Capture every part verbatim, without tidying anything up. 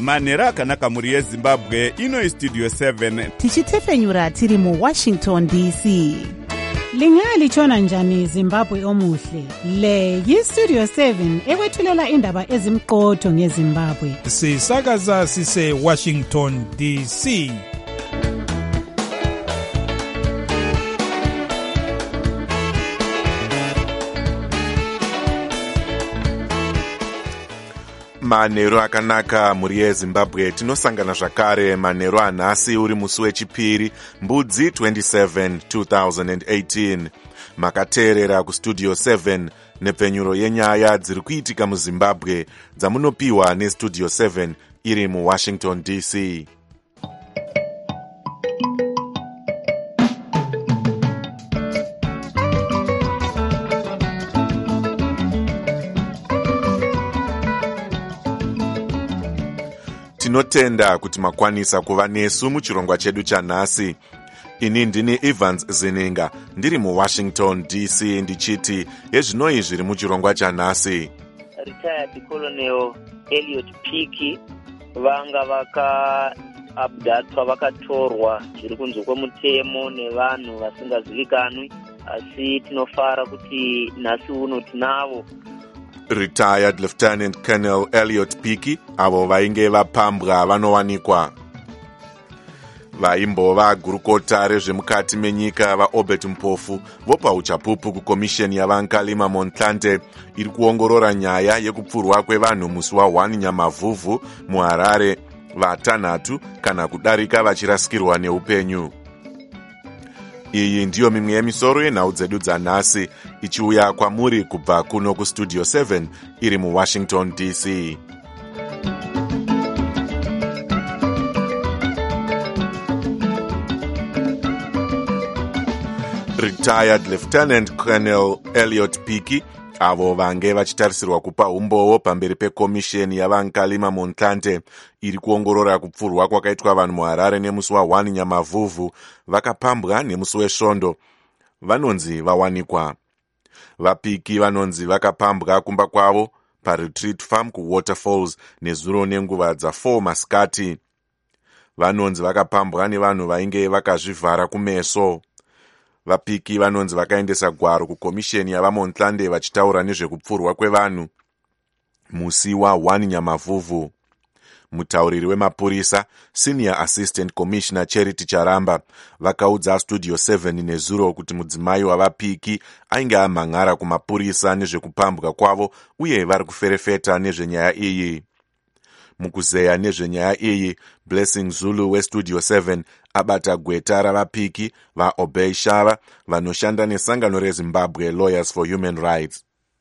manheru akanaka mhuri yezimbabwe. Ino istudio seven tichitefenyura tiri muwashington D C. Lingalitshona njani Zimbabwe omuhle? Le yistudio seven ekwethulela indaba ezimqotho ngeZimbabwe. Sisakaza sise Washington D C. Manheru akanaka mhuri yeZimbabwe, tinosangana zvakare manheru anhasi uri musi wechipiri mbudzi twenty-seven two thousand eighteen. Makateerera kustudio seven nepfenyuro yenyaya dziri kuitika muZimbabwe dzamunopiwa nestudio seven iri muWashington D C. Tinotenda kuti makwanisa kuva nesu muchirongwa chedu chanhasi. Ini ndini Evans Zininga ndiri muWashington D C ndichiti yezvinoi zviri muchirongwa chanhasi. Retired Colonel Elliot Piki vanga vaka abdatwa vakatorwa zviri kunze kwemutemo nevanhu vasingazivikanwi, asi tinofara kuti nhasi uno tinavo. Retired Lieutenant Colonel Elliot Piki avo vainge vapambwa vanowanikwa. Vaimbova gurukota rezvemukati menyika vaObert Mpofu vopa uchapupu kukomisheni yavankalima Montlante iri kuongorora nyaya yekupfurwa kwevanhu musi wa one Nyamavhuvhu muHarare, vatanhatu kana kudarika vachirasikirwa neupenyu. Iyi ndiyo mimwe yemisoro yenhau dzedu dzanhasi ichiuya kwamuri kubva kuno kustudio seven iri muWashington D C. Retired Lieutenant Colonel Elliot Piki avo vange vachitarisirwa kupa umbowo pamberi pekomisheni yavankalima Montlante iri kuongorora kupfurwa kwakaitwa vanhu muHarare nemusi wa one Nyamavhuvhu vakapambwa nemusi wesvondo vanonzi vawanikwa. VaPiki vanonzi vakapambwa kumba kwavo paRetreat Farm kuWaterfalls nezuro nenguva dza-four masikati. Vanonzi vakapambwa nevanhu vainge vakazvivhara kumeso. VaPiki vanonzi vakaendesa gwaro kukomisheni yavaMontlante vachitaura nezvekupfurwa kwevanhu musi wa one Nyamavhuvhu. Mutauriri wemapurisa Senior Assistant Commissioner Charity Charamba vakaudza Studio seven nezuro kuti mudzimai wavaPiki ainge amhan'ara kumapurisa nezvekupambwa kwavo uye vari kuferefeta nezvenyaya iyi. Mukuzeya nezvenyaya iyi, Blessing Zulu weStudio seven abata gweta ravaPiki vaObey Shava vanoshanda nesangano reZimbabwe Lawyers for Human Rights.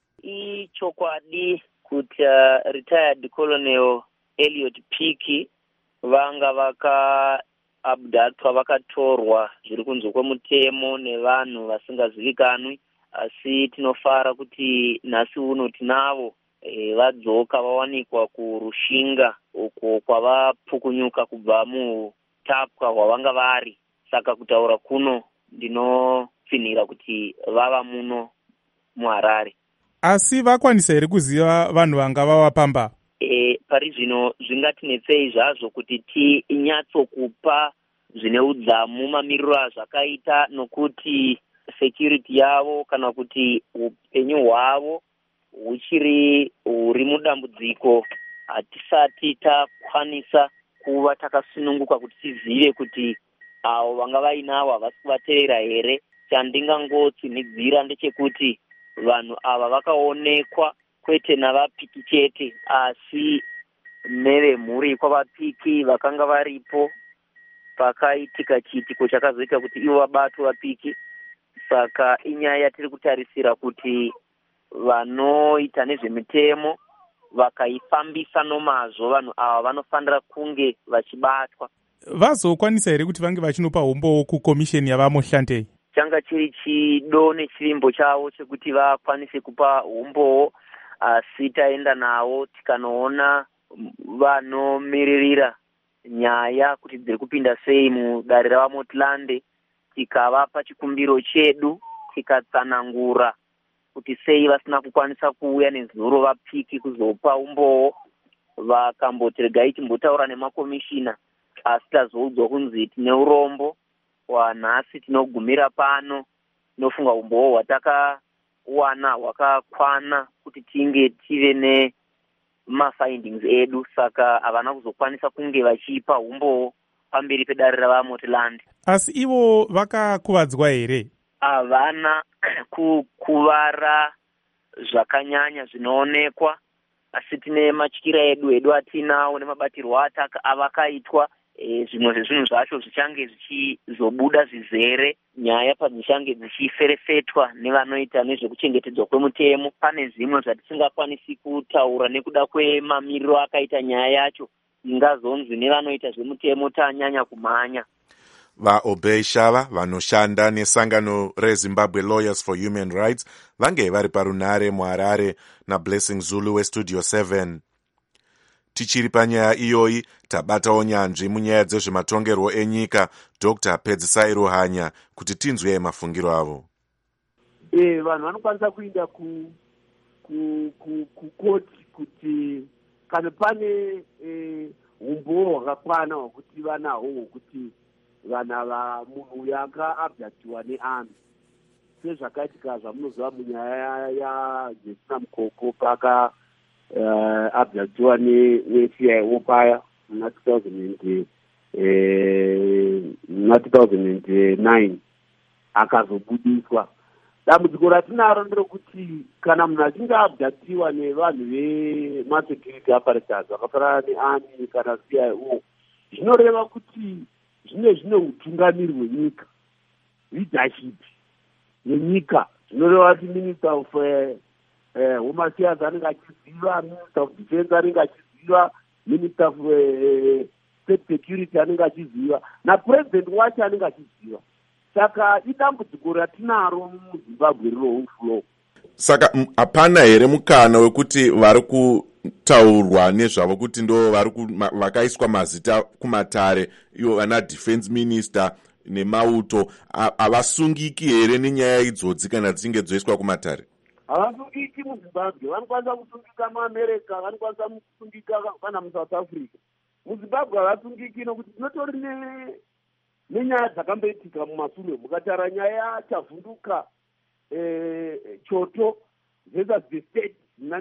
Ichokwadi kuti uh, Retired Colonel Elliot Piki vanga vaka abdatwa vakatorwa zviri kunze kwemutemo nevanhu vasingazivikanwi, asi tinofara kuti nhasi uno tinavo e, vadzoka vawanikwa kurushinga uko kwavapukunyuka kubva mutapwa hwavanga vari. Saka kutaura kuno ndinopfinira kuti vava muno muHarare. Asi vakwanisa here kuziva vanhu vanga vavapamba? E, pari zvino zvingatinetsei zvazvo kuti tinyatsokupa zvine udzamu mamiriro azvakaita, nokuti security yavo kana kuti upenyu hwavo huchiri huri mudambudziko. Hatisati takwanisa kuva takasununguka kuti tizive kuti avo vanga vainavo havasi kuvatevera here. Chandingangotsinidzira ndechekuti vanhu ava vakaonekwa kwete navaPiki chete, asi nevemhuri kwavaPiki vakanga varipo pakaitika chiitiko chakazoita kuti ivo vabatwe vaPiki. Saka inyaya yatiri kutarisira kuti vanoita nezvemitemo vakaifambisa nomazvo vanhu ava vanofanira kunge vachibatwa. Vazokwanisa here kuti vange vachinopa umbowo kukomisheni yavaMontlante? Changa chiri chido nechivimbo chavo chekuti vakwanise kupa umbowo, asi taenda navo tikanoona vanomiririra nyaya kuti dziri kupinda sei mudare ravaMontlante, tikavapa chikumbiro chedu tikatsanangura kuti sei vasina kukwanisa kuuya nezuro vaPiki kuzopa umbowo. vakamboti regai timbotaura nemakomishina, asi tazoudzwa kunzi tine urombo wanhasi tinogumira pano. Tinofunga umbowo hwatakawana hwakakwana kuti tinge tive nemafindings edu, saka havana kuzokwanisa kunge vachipa umbowo pamberi pedare ravaMortland. Asi ivo vakakuvadzwa here? Havana kukuvara zvakanyanya zvinoonekwa, asi tine matyira edu edu atinawo nemabatirwo avakaitwa. E, zvimwe zvezvinhu zvacho zvichange zvichizobuda zvizere, nyaya padzichange dzichiferefetwa nevanoita nezvekuchengetedzwa kwemutemo. Pane zvimwe zvatisingakwanisi kutaura nekuda kwemamiriro akaita nyaya yacho, ingazonzi nevanoita zvemutemo tanyanya kumhanya. VaObey Shava vanoshanda nesangano reZimbabwe Lawyers for Human Rights vange vari parunare muHarare naBlessing Zulu weStudio seven. Tichiri panyaya iyoyi, tabatawo nyanzvi munyaya dzezvematongerwo enyika Doctor Pedzisai Hanya kuti tinzwe mafungiro avo. Eh, vanhu vanokwanisa kuenda ku ku ku kukoti kuti kana pane eh umbowo hwakakwana hwekuti vanahwo hwekuti vana va munhu yaka abductiwa nearmy, sezvakaitika zvamunoziva munyaya yaJesina Mukoko paka Uh, abductiwa ne-C I O paya muna two thousand nine akazobudiswa. Dambudziko ratinaro nderekuti kana munhu achinge abductiwa nevanhu vemasecurity apparatus vakafanana nearmy kana C I O, zvinoreva kuti zvine zvine utungamiri hwenyika, leadership yenyika. Zvinoreva kuti minister of uh, Eh, Home Affairs anenge achiziva, Minister of Defense anenge achiziva, Minister of uh, State Security anenge achiziva, na President wacho anenge achiziva. Saka idambudziko ratinaro muZimbabwe riro flow. Saka hapana here mukana wekuti vari kutaurwa nezvavo kuti ndo vari vakaiswa mazita kumatare, ivo vana defense minister nemauto, havasungiki here nenyaya idzodzi kana dzinge dzoiswa kumatare? Havasungiki muZimbabwe, vanokwanisa kusungika muAmerica, vanokwanisa kusungika kana muSouth Africa. MuZimbabwe havasungiki nokuti tinotori nenyaya dzakamboitika mumashure. Mukatara nyaya chavhunduka eh, Choto versus the state muna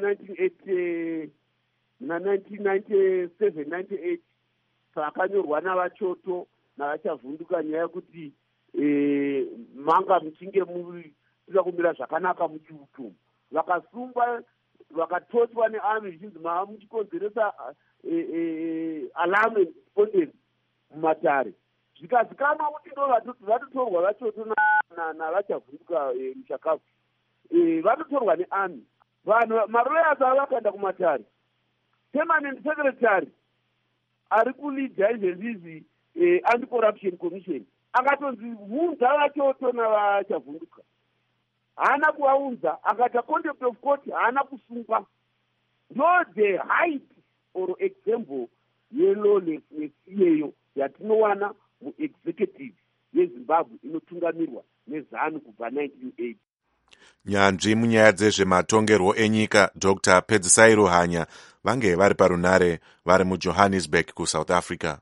nineteen ninety-seven ninety-eight, pakanyorwa navaChoto navachavhunduka nyaya yekuti eh, manga muchinge muri tira kumira zvakanaka muchiutumwa, vakasungwa vakatoswa nearmy zvichinzi mava muchikonzeresa alarm and despondence mumatare. Zvikazikanwa kuti ndo vatotorwa vachoto navachavhunduka muchakafu, vatotorwa nearmy. Vanhu maroyas ava vakaenda kumatare. Permanent secretary ari kulidha izvezvizi anti-corruption commission akatonzi hunza vachoto navachavhunduka, haana kuvaunza, akata contempt of court haana kusungwa. No the height or example yelawlessness iyeyo yatinowana muexecutive yeZimbabwe inotungamirwa neZANU kubva nineteen eighty. Nyanzvi munyaya dzezvematongerwo enyika Doctor Pedzisai Hanya vange vari parunare vari muJohannesburg kuSouth Africa.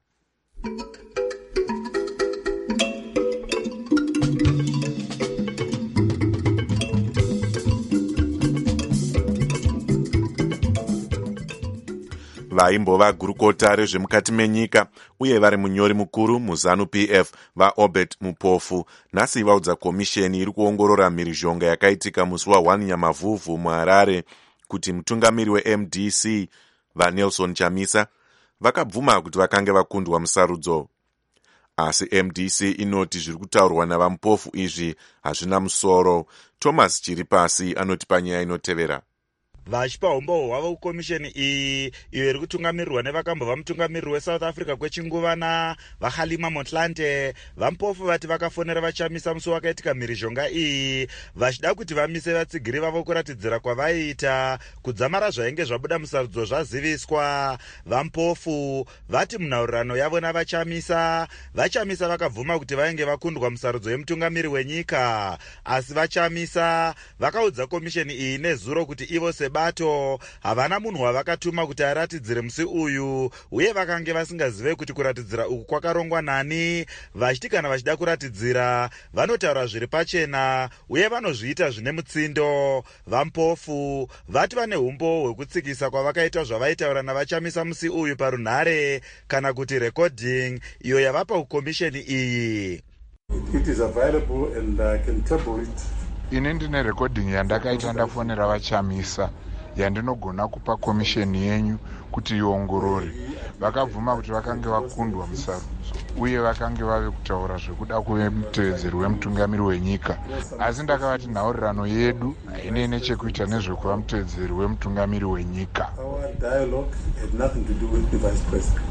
Vaimbova gurukota rezvemukati menyika uye vari munyori mukuru muZANU P F vaObert Mupofu nhasi vaudza komisheni iri kuongorora mhirizhonga yakaitika musi wa1 Nyamavhuvhu muHarare kuti mutungamiri weM D C vaNelson Chamisa vakabvuma kuti vakange vakundwa musarudzo. Asi M D C inoti zviri kutaurwa navaMupofu izvi hazvina musoro. Thomas Chiripasi anoti panyaya inotevera. Vachipa umbowo hwavo kukomisheni iyi iyo iri kutungamirirwa nevakambova mutungamiriri weSouth Africa kwechinguva navaHalima Motlanthe, vaMupofu vati vakafonera vaChamisa musi wakaitika mhirizhonga iyi vachida kuti vamise vatsigiri vavo kuratidzira kwavaiita kudzamara zvainge zvabuda musarudzo zvaziviswa. vaMupofu vati munhaurirano yavo navaChamisa, vaChamisa vakabvuma kuti vainge vakundwa musarudzo yemutungamiri wenyika, asi vaChamisa vakaudza komisheni iyi nezuro kuti ivo se sebato havana munhu wavakatuma kuti aratidzire musi uyu, uye vakange vasingazive kuti kuratidzira uku kwakarongwa nani, vachiti kana vachida kuratidzira vanotaura zviri pachena uye vanozviita zvine mutsindo. Vampofu vati vane umbo hwekutsikisa kwavakaita zvavaitaura navachamisa musi uyu parunhare kana kuti recording iyo yavapa kukomisheni iyi. It is available and I can table it. Ine ndine recording yandakaita ndafonera vachamisa yandinogona kupa komisheni yenyu kuti iongorore. Vakabvuma kuti vakange vakundwa musarudzo uye vakange vave kutaura zvekuda kuve mutevedzeri wemutungamiri wenyika, asi ndakavati nhaurirano yedu haine nechekuita nezvekuva mutevedzeri wemutungamiri wenyika. Our dialogue had nothing to do with the vice president.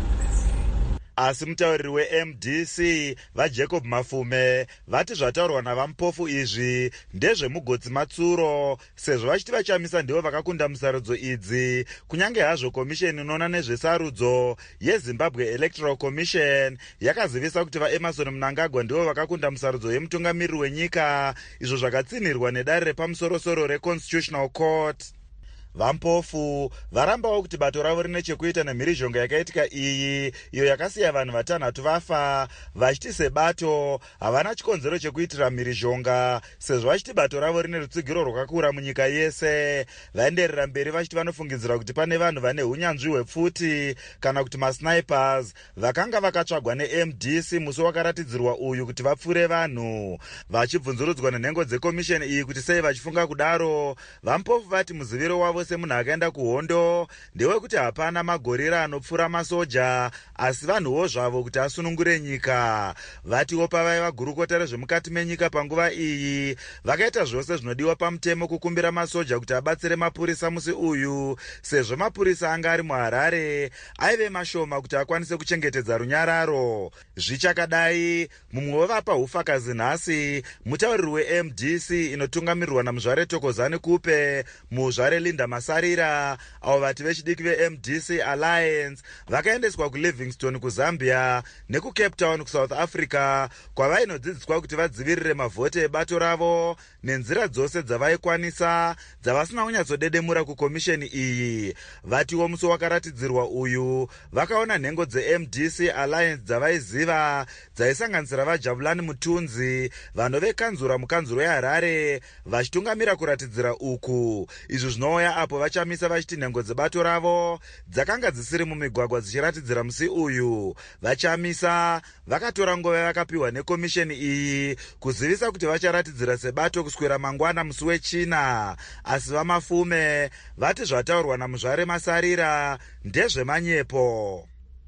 Asi mutauriri we-M D C vaJacob Mafume vati zvataurwa navampofu izvi ndezvemugotsi matsuro, sezvo vachiti vachamisa ndivo vakakunda musarudzo idzi, kunyange hazvo komisheni inoona nezvesarudzo yeZimbabwe Electoral Commission yakazivisa kuti vaEmerson Mnangagwa ndivo vakakunda musarudzo yemutungamiri wenyika, izvo zvakatsinhirwa nedare repamusorosoro reConstitutional Court. Vampofu varambawo kuti bato ravo rine chekuita nemhirizhonga yakaitika iyi, iyo yakasiya vanhu vatanhatu vafa, vachiti sebato havana chikonzero chekuitira mhirizhonga, sezvo vachiti bato ravo rine rutsigiro rwakakura munyika yese. Vaenderera mberi vachiti vanofungidzira kuti pane vanhu vane unyanzvi hwepfuti kana kuti masnipers vakanga vakatsvagwa ne-M D C musi wakaratidzirwa uyu kuti vapfure vanhu. Vachibvunzurudzwa nenhengo dzekomisheni iyi kuti sei vachifunga kudaro, Vampofu vati muziviro wavo semunhu akaenda kuhondo ndewekuti hapana magorira anopfura masoja, asi vanhuwo zvavo kuti asunungure nyika. Vatiwo pavaiva gurukota rezvemukati menyika panguva iyi vakaita zvose zvinodiwa pamutemo kukumbira masoja kuti abatsire mapurisa musi uyu, sezvo mapurisa anga ari muHarare aive mashoma kuti akwanise kuchengetedza runyararo. Zvichakadai, mumwe wevapa ufakazi nhasi mutauriri we-M D C inotungamirirwa namuzvare Thokozani Kupe, muzvare Linda Masarira, avo vati vechidiki ve-M D C Alliance vakaendeswa kuLivingstone kuZambia nekuCape Town kuSouth Africa, kwavainodzidziswa kuti vadzivirire mavhote ebato ravo nenzira dzose dzavaikwanisa dzavasina kunyatsodedemura kukomisheni iyi. Vatiwo musi wakaratidzirwa uyu vakaona nhengo dze-M D C Alliance dzavaiziva dzaisanganisira vaJabulani Mutunzi, vanhu vekanzura mukanzuro yeHarare, vachitungamira kuratidzira uku. Izvo zvinouya apo vachamisa vachiti nhengo dzebato ravo dzakanga dzisiri mumigwagwa dzichiratidzira musi uyu. Vachamisa vakatora nguva yavakapiwa nekomisheni iyi kuzivisa kuti vacharatidzira sebato kuswera mangwana musi wechina, asi vaMafume vati zvataurwa namuzvare Masarira ndezvemanyepo.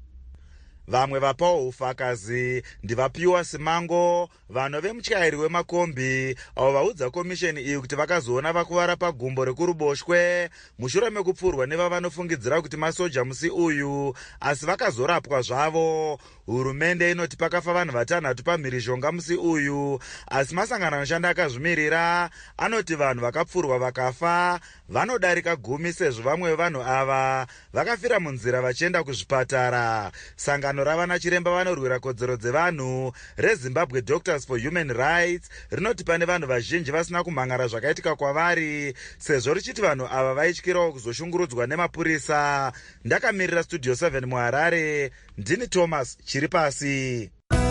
Vamwe vapawo ufakazi ndivapiwa Simango, vanhu vemutyairi wemakombi, avo vaudza komisheni iyi kuti vakazoona vakuvara pagumbo rekuruboshwe mushure mekupfurwa nevavanofungidzira kuti masoja musi uyu, asi vakazorapwa zvavo. Hurumende inoti pakafa vanhu vatanhatu pamhirizhonga musi uyu, asi masangano anoshanda akazvimirira anoti vanhu vakapfurwa vakafa vanodarika gumi, sezvo vamwe vevanhu ava vakafira munzira vachienda kuzvipatara. Sangano ravana chiremba vanorwira kodzero dzevanhu reZimbabwe Doctors for Human Rights rinoti pane vanhu vazhinji vasina kumhangara zvakaitika kwavari, sezvo richiti vanhu ava vaityirawo kuzoshungurudzwa nemapurisa. Ndakamirira Studio seven muHarare, ndini Thomas Chiripasi.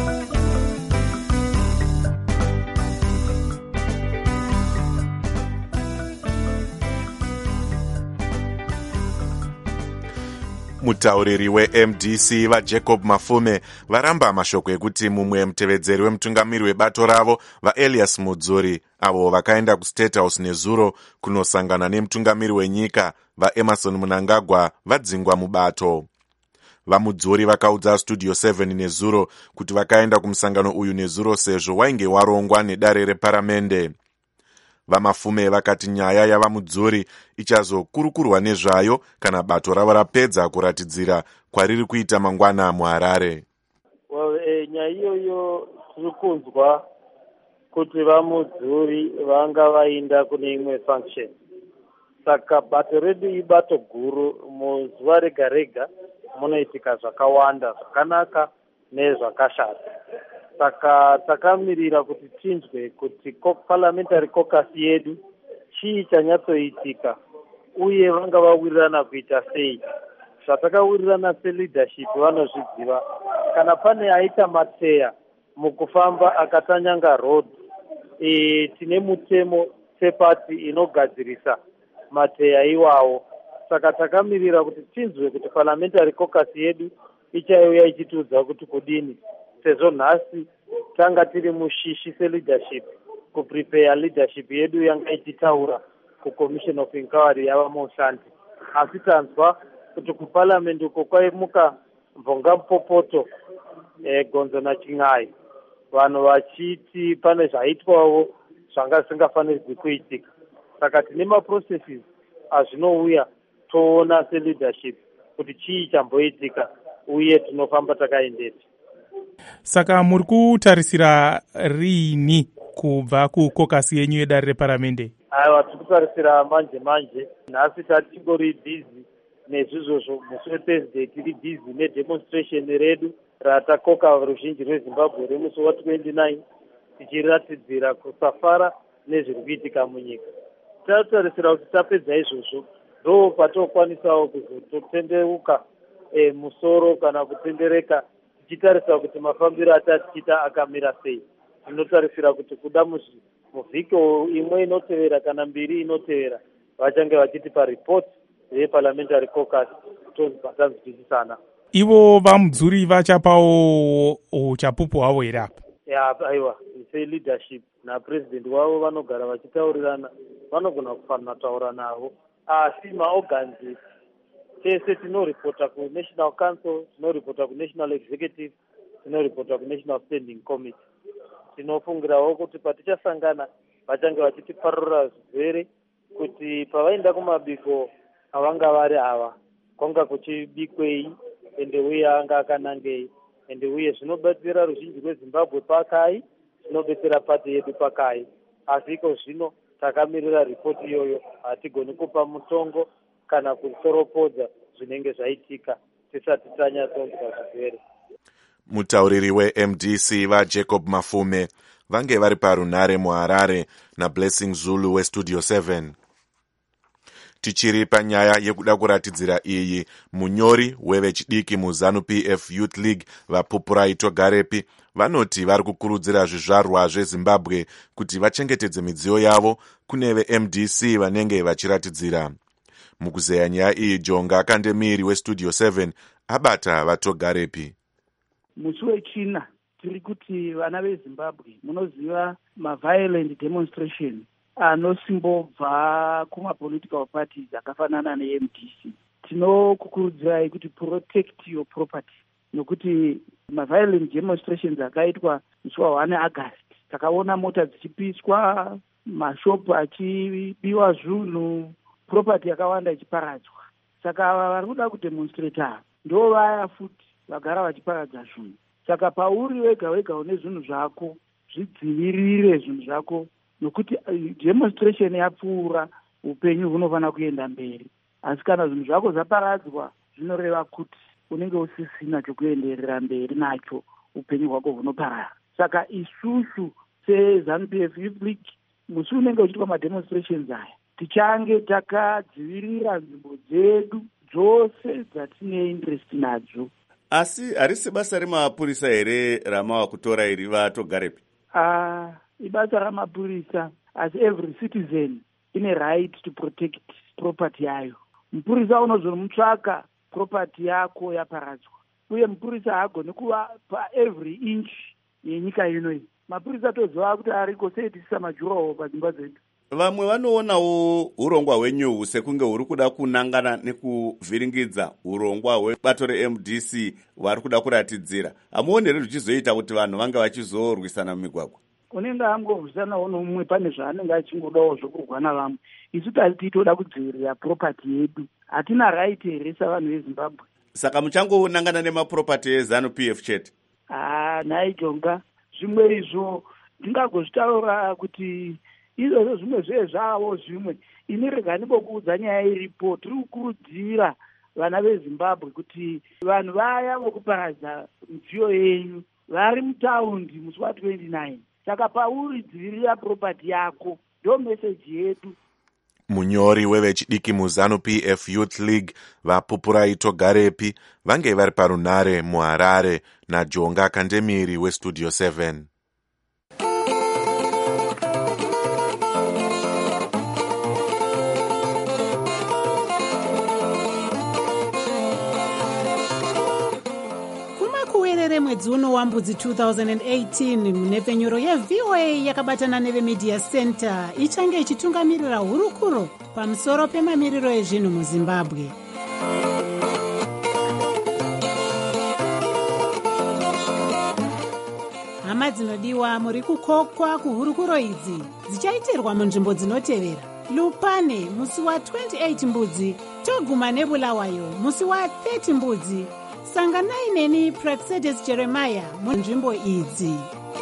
Mutauriri we-M D C vaJacob Mafume varamba mashoko ekuti mumwe mutevedzeri wemutungamiri webato ravo vaElias Mudzuri, avo vakaenda kuState House nezuro kunosangana nemutungamiri wenyika vaEmerson Mnangagwa, vadzingwa mubato. VaMudzuri vakaudza Studio seven nezuro kuti vakaenda kumusangano uyu nezuro sezvo wainge warongwa nedare reparamende. VaMafume vakati nyaya yavaMudzuri ichazokurukurwa nezvayo kana bato ravo rapedza kuratidzira kwariri kuita mangwana muHarare. Well, eh, nyaya iyoyo tiri kunzwa kuti vaMudzuri vanga vainda kune imwe function, saka bato redu ibato guru. Muzuva rega rega munoitika zvakawanda, zvakanaka nezvakashata. Saka takamirira kuti tinzwe kuti parliamentary caucus yedu chii chanyatsoitika uye vanga vawirirana kuita sei. Zvatakawirirana seleadership vanozviziva. Kana pane aita mateya mukufamba akatanyanga road, e, tine mutemo sepati inogadzirisa mateya iwawo. Saka takamirira kuti tinzwe kuti parliamentary caucus yedu ichauya ichitiudza kuti kudini, sezvo nhasi tanga tiri mushishi seleadership kuprepare leadership yedu yanga ichitaura kucommission of inquiry yava Mohlante. Asi tanzwa kuti kuparliament uko kwaimuka Mvonga Mpopoto, e, Gonzo naChingai, vanhu vachiti pane zvaitwawo zvanga zvisingafanirwi kuitika. Saka tine maprocesses azvinouya toona seleadership kuti chii chamboitika uye tinofamba takaendeti. Saka muri kutarisira rini kubva kukokasi yenyu yedare reparamende? Aiwa, tiri kutarisira manje manje. Nhasi tatingori bhizi nezvizvozvo, musi weThursday tiri bhizi nedemonstration redu ratakoka ruzhinji rweZimbabwe remusi wa29, tichiratidzira kusafara nezviri kuitika munyika. Tatarisira kuti tapedza izvozvo ndo patokwanisawo kuzototendeuka e, musoro kana kutendereka, tichitarisa kuti mafambiro atatichita akamira sei. Tinotarisira kuti kuda muvhiki imwe inotevera kana mbiri inotevera vachange vachitipa report yeparliamentary caucus tonzwa tanzwisisana. Ivo vamudzuri vachapawo uchapupu hwavo here apa? Ya, aiwa, seleadership napresident wavo vanogara vachitaurirana, vanogona kufanira taura navo. Asi maorgans tese tinoripota kunational council, tinoripota kunational executive, tinoripota kunational standing committee. Tinofungirawo kuti patichasangana vachange vachitiparura zvirwere kuti pavaenda kumabiko avanga vari ava kwanga kuchibikwei ende uye anga akanangei, ende uye zvinobetsera ruzhinji rweZimbabwe pakai, zvinobetsera pati yedu pakai. Asi iko zvino takamirira ripoti iyoyo, hatigoni kupa mutongo kana kusoropodza zvinenge zvaitika tisati tanyatsonzwa zvirwere. Mutauriri we-M D C vaJacob Mafume vange vari parunhare muHarare naBlessing Zulu weStudio seven. Tichiri panyaya yekuda kuratidzira iyi, munyori wevechidiki muZanu-P F Youth League vaPupurai Togarepi vanoti vari kukurudzira zvizvarwa zveZimbabwe kuti vachengetedze midziyo yavo kune ve-M D C vanenge vachiratidzira. Mukuzeya nyaya iyi, Jonga Kandemiri weStudio seven abata vaTogarepi. Musi wechina tiri kuti vana veZimbabwe, munoziva maviolent demonstration anosimbobva kumapolitical parties akafanana ne-M D C. Tinokukurudzirai kuti protect your property, nokuti maviolent demonstrations akaitwa musi wa August, takaona mota dzichipiswa, mashopu achibiwa zvinhu, property yakawanda ichiparadzwa. Saka ava vari kuda kudemonstrata ndo vaya futi vagara vachiparadza zvinhu. Saka pauri wega wega une zvinhu zvako, zvidzivirire zvinhu zvako, nokuti demonstration yapfuura, upenyu hunofanira kuenda mberi. Asi kana zvinhu zvako zvaparadzwa, zvinoreva kuti unenge usisina chokuenderera mberi nacho, upenyu hwako hunoparara. Saka isusu seZanu-P F Youth League, musi unenge uchiitwa mademonstrations aya, tichange takadzivirira nzvimbo dzedu dzose dzatine interest nadzo. Asi harisi basa remapurisa here ramawa kutora iri vaTogarepi? Ah, ibasa ramapurisa, as every citizen ine right to protect property yayo. Mupurisa unozomutsvaka property yako yaparadzwa, uye mupurisa haagoni kuva pa every inch yenyika ino. Mapurisa toziva kuti ariko seitisisa majuraho padzimba dzedu. Vamwe vanoonawo urongwa hwenyuhu sekunge huri kuda kunangana nekuvhiringidza urongwa hwebato re-M D C vari kuda kuratidzira. Hamuoni here zvichizoita kuti vanhu vange vachizorwisana mumigwagwa? Unenge angorwisanawo nomumwe pane zvaanenge achingodawo zvokurwa navamwe. Isu tati toda kudzivirira property yedu. Hatina right here savanhu veZimbabwe. Saka muchangonangana nemapropati eZanu-P F chete? Ah, nhai Jonga, zvimwe izvo ndingagozvitaura kuti izvozvo zvimwe zve zvavo zvimwe. Ini rega ndimbokuudza nyaya iripo. Tiri kukurudzira vana veZimbabwe kuti vanhu vaya vokuparadza midziyo yenyu vari mutaundi musi wa twenty-nine. Saka pauri dzivirira property yako, ndo message yedu. munyori wevechidiki muZanu-P F Youth League vapupurai togarepi vange vari parunhare muHarare naJonga Kandemiri weStudio seven. Mwedzi uno wambudzi two thousand eighteen munepfenyuro yeV O A yakabatana nevemedia center ichange ichitungamirira hurukuro pamusoro pemamiriro ezvinhu muZimbabwe. Hama dzinodiwa, muri kukokwa kuhurukuro idzi dzichaitirwa munzvimbo dzinotevera: Lupane musi wa twenty-eight mbudzi, Toguma neBulawayo musi wa thirty mbudzi. Sanganai neni Praxedes Jeremiah munzvimbo idzi.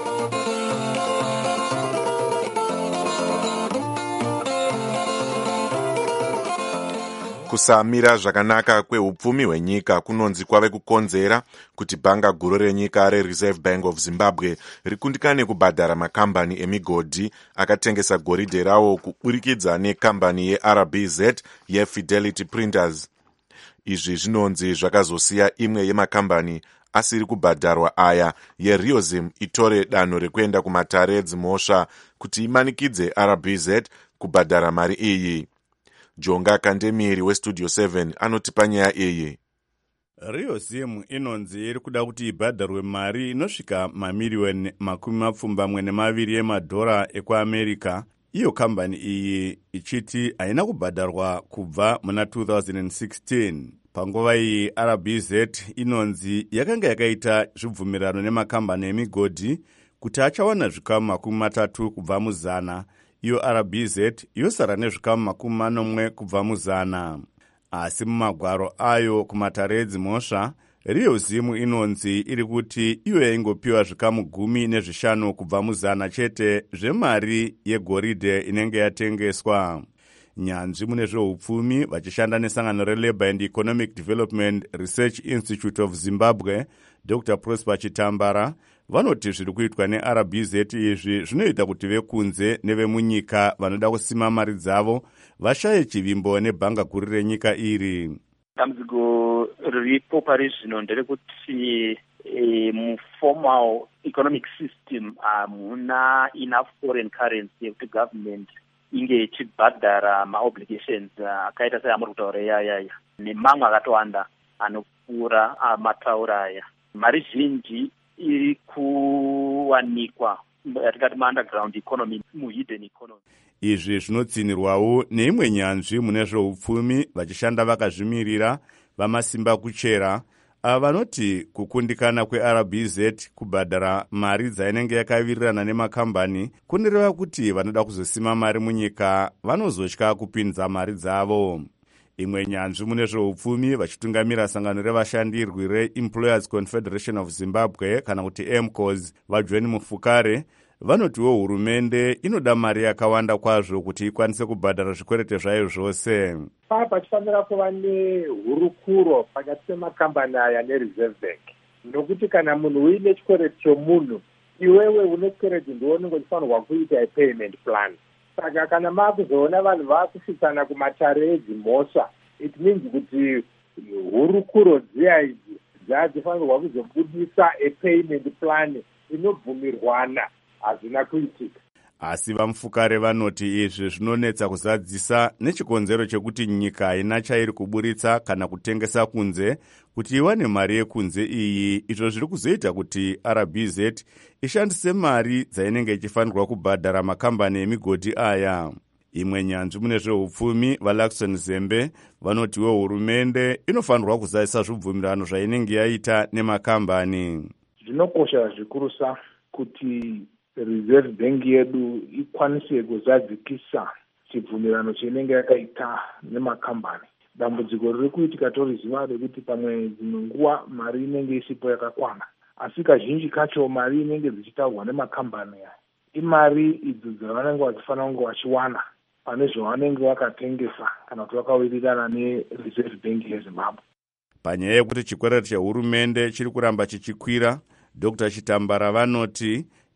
Kusamira zvakanaka kweupfumi hwenyika kunonzi kwave kukonzera kuti bhanga guru renyika reReserve Bank of Zimbabwe rikundikane kubhadhara makambani emigodhi akatengesa goridhe rawo kuburikidza nekambani yeR B Z yeFidelity Printers. Izvi zvinonzi zvakazosiya imwe yemakambani asiri kubhadharwa aya yeRiozim itore danho rekuenda kumatare edzimhosva kuti imanikidze R B Z kubhadhara mari iyi. Jonga Kandemiri weStudio seven anoti panyaya iyi. Riozim inonzi iri kuda kuti ibhadharwe mari inosvika mamiriyoni makumi mapfumbamwe nemaviri emadhora ekuAmerica. Iyo kambani iyi ichiti haina kubhadharwa kubva muna two thousand sixteen. Panguva iyi R B Z inonzi yakanga yakaita zvibvumirano nemakambani emigodhi kuti achawana zvikamu makumi matatu kubva muzana. Iyo R B Z yosara nezvikamu makumi manomwe kubva muzana. Asi mumagwaro ayo kumatare edzimhosva, Riozim inonzi iri kuti iyo yaingopiwa zvikamu gumi nezvishanu kubva muzana chete zvemari yegoridhe inenge yatengeswa. Nyanzvi mune zveupfumi vachishanda nesangano reLabour and Economic Development Research Institute of Zimbabwe, Doctor Prosper Chitambara, vanoti zviri kuitwa neR B Z izvi zvinoita kuti vekunze nevemunyika vanoda kusima mari dzavo vashaye chivimbo nebhanga guru renyika iri. Dambudziko riripo pari zvino nderekuti e, muformal economic system hamuna uh, enough foreign currency yekuti government inge ichibhadhara maobligations akaita uh, seamuri kutaura yayaya nemamwe akatowanda anopfuura uh, mataura aya. Mari zhinji iri kuwanikwa yatingati ma-underground economy, mu-hidden economy. Izvi zvinotsinirwawo neimwe nyanzvi mune zveupfumi vachishanda vakazvimirira vamasimba kuchera ava vanoti kukundikana kweR B Z kubhadhara mari dzainenge yakavirirana nemakambani kunoreva kuti vanoda kuzosima mari munyika vanozotya kupinza mari dzavo. Imwe nyanzvi mune zveupfumi vachitungamira sangano revashandirwi reEmployers Confederation of Zimbabwe kana kuti M C O S vaJohn Mufukare vanotiwo hurumende inoda mari yakawanda kwazvo kuti ikwanise kubhadhara zvikwerete zvayo zvose. Paa pachifanira kuva nehurukuro pakati pemakambani aya neReserve Bank, nokuti kana munhu uine chikwereti chomunhu, iwewe une chikwereti ndiwo unenge uchifanirwa kuita payment plan. Saka kana maakuzoona vanhu vaakusvitsana kumatare edzimhosva, it means kuti hurukuro dziya idzi dzadzifanirwa kuzobudisa epayment plan inobvumirwana. Hazvina kuitika. Asi vamufukare vanoti izvi zvinonetsa kuzadzisa nechikonzero chekuti nyika haina chairi kuburitsa kana kutengesa kunze kuti iwane mari yekunze iyi, izvo zviri kuzoita kuti R B Z ishandise mari dzainenge ichifanirwa kubhadhara makambani emigodhi aya. Imwe nyanzvi mune zveupfumi vaLaxton Zembe vanotiwo hurumende inofanirwa kuzadzisa zvibvumirano zvainenge yaita nemakambani. Zvinokosha zvikurusa kuti Reserve Bank yedu ikwanise kuzadzikisa chibvumirano chinenge yakaita nemakambani. Dambudziko riri kuitika toriziva rekuti pamwe dzimwe nguva mari inenge isipo yakakwana, asi kazhinji kacho mari inenge dzichitaurwa nemakambani aya imari idzo dzavanenge vachifanira kunge vachiwana pane zvavanenge vakatengesa kana kuti vakawirirana neReserve Bank yeZimbabwe. Panyaya yekuti chikwereti chehurumende chiri kuramba chichikwira, Doctor Chitambara vanoti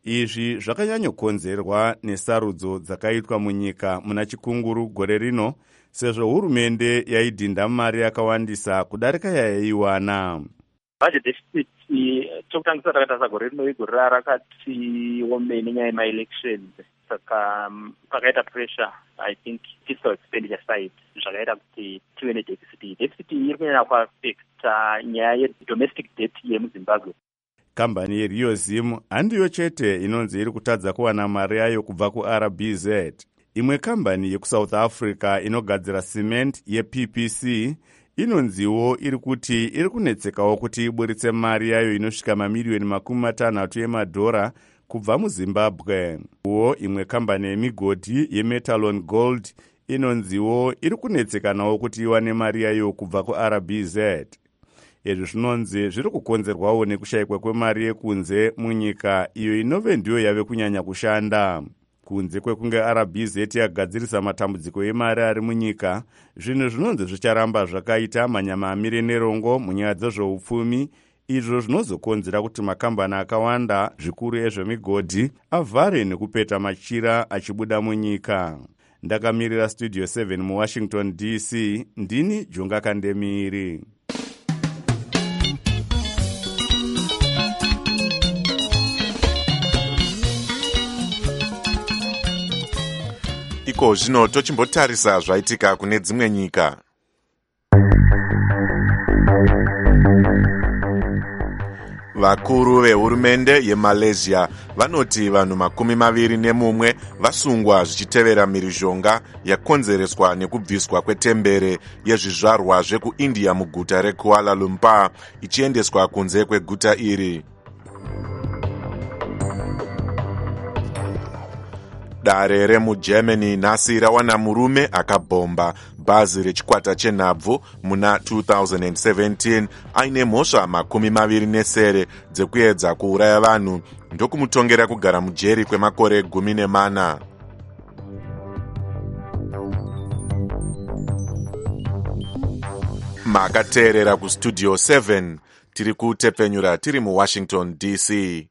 izvi zvakanyanyokonzerwa nesarudzo dzakaitwa munyika muna chikunguru gore rino, sezvo hurumende yaidhinda mari yakawandisa kudarika yayaiwana. Budget deficit chokutangisa takatarisa gore rino igore rakati omei nenyaya yemaelections, saka pakaita pressure I think fiscal expenditure side zvakaita kuti tive nedeficit. Deficit iri kunyanya kuafekta nyaya yedomestic debt yemuZimbabwe. Kambani yeRio Zim handiyo chete inonzi iri kutadza kuwana mari yayo kubva kuR B Z. Imwe kambani yekuSouth Africa inogadzira cement yeP P C inonziwo iri kuti iri kunetsekawo kuti iburitse mari yayo inosvika mamiliyoni makumi matanhatu emadhora kubva muZimbabwe. Uwo imwe kambani yemigodhi yeMetalon Gold inonziwo iri kunetsekanawo kuti iwane mari yayo kubva kuR B Z. Izvi zvinonzi zviri kukonzerwawo nekushayikwa kwemari yekunze munyika iyo inove ndiyo yave kunyanya kushanda. Kunze kwekunge R B Z yagadzirisa matambudziko emari ari munyika, zvinhu zvinonzi zvicharamba zvakaita manyama amire nerongo munyaya dzezveupfumi, izvo zvinozokonzera kuti makambani akawanda zvikuru ezvemigodhi avhare nekupeta machira achibuda munyika. Ndakamirira Studio seven muWashington D C, ndini Jonga Kandemiri. Iko zvino tochimbotarisa zvaitika kune dzimwe nyika. Vakuru vehurumende yeMalaysia vanoti vanhu makumi maviri nemumwe vasungwa zvichitevera mhirizhonga yakonzereswa nekubviswa kwetembere yezvizvarwa zvekuIndia muguta reKuala Lumpur ichiendeswa kunze kweguta iri. Dare remuGermany nhasi rawana murume akabhomba bhazi rechikwata chenhabvu muna two thousand seventeen aine mhosva makumi maviri nesere dzekuedza kuuraya vanhu ndokumutongera kugara mujeri kwemakore gumi nemana. Makateerera kuStudio seven, tiri kutepfenyura tiri muWashington D C.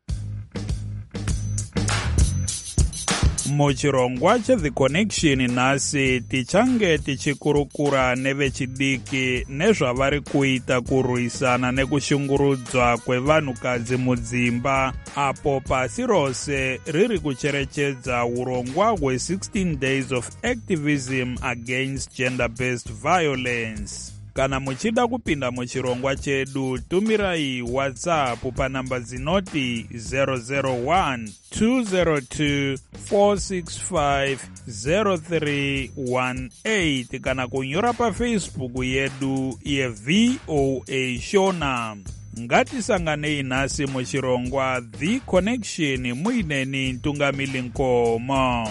Muchirongwa cheThe Connection nhasi tichange tichikurukura nevechidiki nezvavari kuita kurwisana nekushungurudzwa kwevanhukadzi mudzimba, apo pasi rose riri kucherechedza urongwa hwe-sixteen days of activism against gender-based violence. Kana muchida kupinda muchirongwa chedu, tumirai WhatsApp panamba dzinoti zero zero one two zero two four six five zero three one eight kana kunyora paFacebook yedu yeV O A Shona. Ngatisanganei nhasi muchirongwa The Connection muineni Ntungamili Nkoma.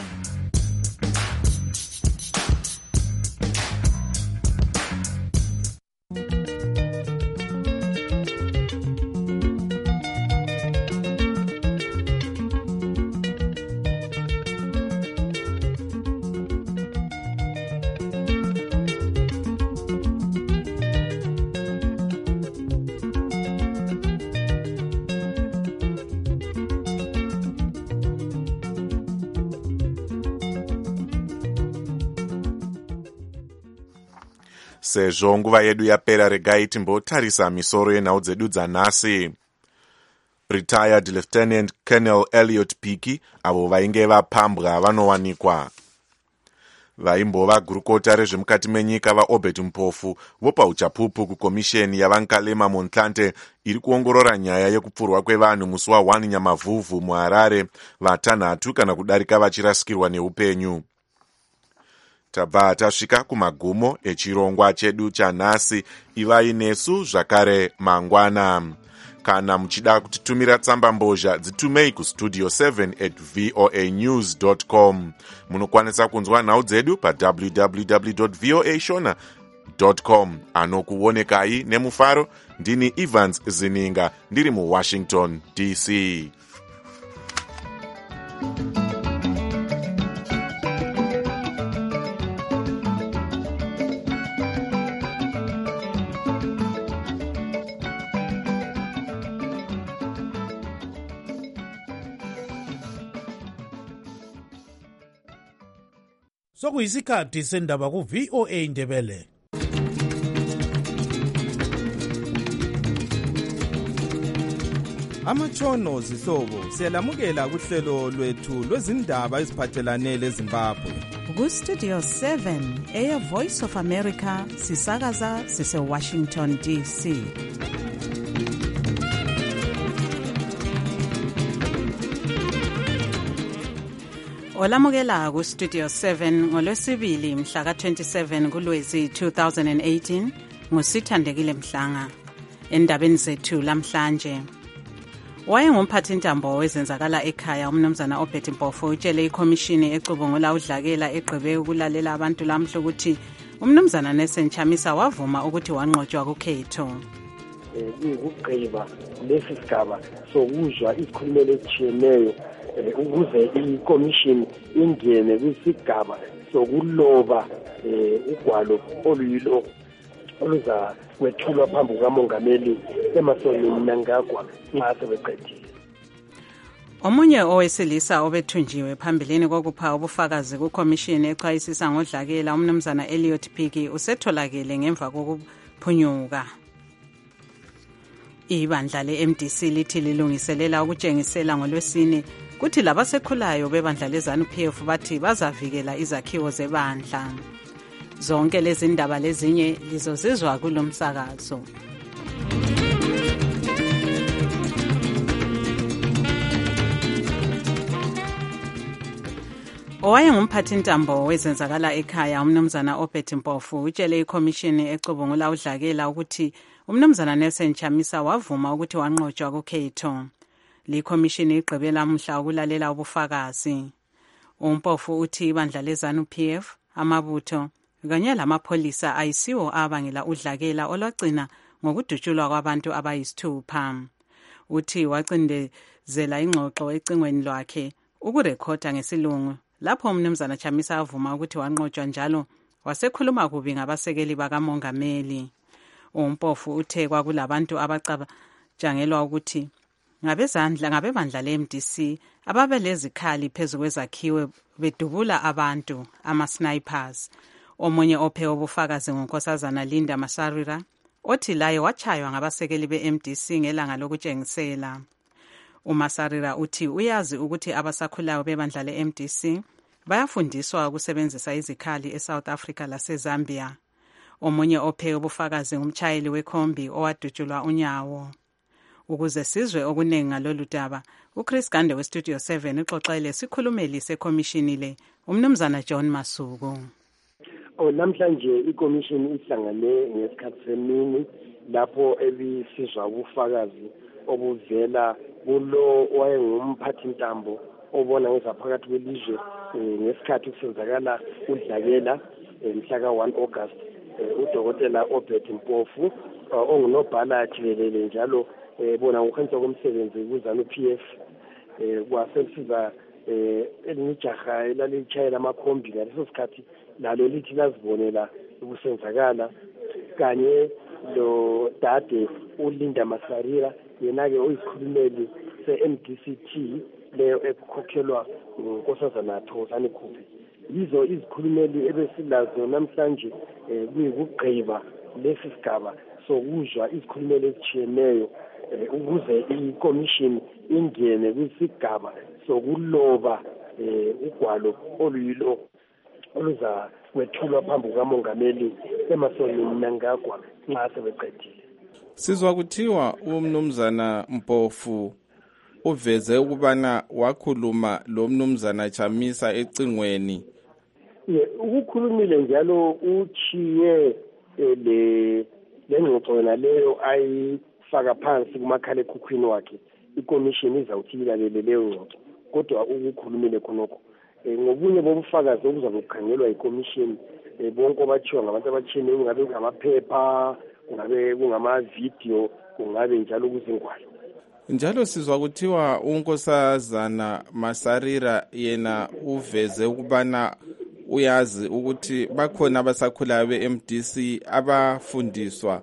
Sezvo nguva yedu yapera, regai timbotarisa misoro yenhau dzedu dzanhasi. Retired Lieutenant Colonel Elliot Peaky avo vainge vapambwa vanowanikwa. Vaimbova gurukota rezvemukati menyika vaObert Mpofu vopa uchapupu kukomisheni yavankalema Monthlante iri kuongorora nyaya yekupfurwa kwevanhu musi wa1 Nyamavhuvhu muHarare, vatanhatu kana kudarika vachirasikirwa neupenyu. Tabva tasvika kumagumo echirongwa chedu chanhasi. Ivai nesu zvakare mangwana. Kana muchida kutitumira tsamba mbozha, dzitumei kustudio seven at voa news dot com. Munokwanisa kunzwa nhau dzedu pa w w w dot voa shona dot com. Anokuonekai nemufaro, ndini Evans Zininga, ndiri muWashington D C. sokuyisikhathi sendaba ku-V O A Ndebele. Amatshono zihlobo siyalamukela kuhlelo lwethu lwezindaba eziphathelane leZimbabwe. Ku-Studio seven, Air Voice of America, sisakaza sise-Washington D C. Olamukela ku-Studio seven ngolwesibili mhla ka-twenty-seven kuLwezi two thousand eighteen nguSithandekile Mhlanga. Endabeni zethu lamhlanje, wayengumphathintambo wezenzakala ekhaya umnumzana Obert Mpofu utshele ikhomishini ecubungula udlakela egqibe ukulalela abantu lamhla ukuthi umnumzana Nelson Chamisa wavuma ukuthi wanqotshwa kukhetho. Ukugqiba lesi sigaba sokuzwa izikhulumelo ezitshiyeneyo ukuze ikhomishini ingene kwisigaba sokuloba ugwalo oluyilo oluza kwethulwa phambi kukamongameli emasonini Mnangagwa nxa sebeqedile. Omunye owesilisa obethunjiwe phambilini kokupha ubufakazi kukhomishini exwayisisa ngodlakela umnumzana Elliot Piki usetholakele ngemva kokuphunyuka. Ibandla le-M D C lithi lilungiselela ukutshengisela ngolwesine kuthi labasekhulayo bebandla le-ZANU-P F bathi bazavikela izakhiwo zebandla. Zonke lezi ndaba lezinye lizozizwa kulo msakazo. Owayengumphathintambo wezenzakala ekhaya umnumzana Obert Mpofu utshele ikhomishini ecubungula udlakela ukuthi umnumzana Nelson Chamisa wavuma ukuthi wanqotshwa kukhetho. Likhomishini igqibe lamhla ukulalela ubufakazi. uMpofu uthi ibandla le-ZANU-P F, amabutho kanye lamapholisa ayisiwo abangela udlakela olwagcina ngokudutshulwa kwabantu abayisithupha. Uthi wacindezela ingxoxo ecingweni lwakhe ukurekhoda ngesilungu lapho umnumzana Chamisa avuma ukuthi wanqotshwa, njalo wasekhuluma kubi ngabasekeli bakamongameli. uMpofu uthe kwakulabantu abacabangelwa ukuthi ngabezandla ngabebandla le-M D C ababelezikhali phezu kwezakhiwo bedubula abantu, ama-snipers. Omunye ophe ubufakazi ngunkosazana Linda Masarira othi laye wachaywa ngabasekeli be-M D C ngelanga lokutshengisela. uMasarira uthi uyazi ukuthi abasakhulayo bebandla le-M D C bayafundiswa ukusebenzisa izikhali eSouth Africa laseZambia. Omunye ophe ubufakazi ngumtshayeli wekhombi owadutshulwa unyawo. Ukuze sizwe okuningi ngalolu daba, uChris Gande weStudio seven uxoxele sikhulumeli sekhomishini le umnumzana John Masuku. O namhlanje ikhomishini ihlangane ngesikhathi semini lapho ebisizwa ubufakazi obuvela kulo owayengumphathintambo obona ngezaphakathi kwelizwe ngesikhathi kusenzakala udlakela mhla ka one August. Udokotela Obert Mpofu ongunobhala jikelele njalo bona ngokukhonza komsebenzi ku-ZANU-P F kwasemsiza elinye ijaha elalitshayela amakhombi ngaleso sikhathi lalo lithi lazibonela ukusenzakala, kanye lo dade uLinda Masarira yena-ke oyisikhulumeli se-M D C T leyo ekukhokhelwa ngunkosazana Thokozani Khuphe. Yizo izikhulumeli ebesilazo namhlanje kuyikugqiba lesi sigaba sokuzwa izikhulumeli ezitshiyeneyo ukuze ikhomishini ingene kwisigaba sokuloba ugwalo oluyilo oluza kwethulwa phambi kukamongameli emasonini Mnangagwa nxa sebeqedile. Sizwa kuthiwa umnumzana Mpofu uveze ukubana wakhuluma lo mnumzana Chamisa ecingweni. Ye ukukhulumile njalo uchiye le lengxoxo naleyo ayifaka phansi kumakhala ekhukhwini wakhe. Ikhomishini izawuthi ilalele leyo ngxoxo, kodwa ukukhulumile khonokho ngobunye bobufakazi obuzabe bukhangelwa ikhomishini bonke obatshiwa ngabantu abatshiyeneyo, kungabe kungamaphepha, kungabe kungama-video, kungabe njalo kuzingwalo. Njalo sizwa kuthiwa unkosazana Masarira yena uveze ukubana uyazi ukuthi bakhona abasakhulayo be-M D C abafundiswa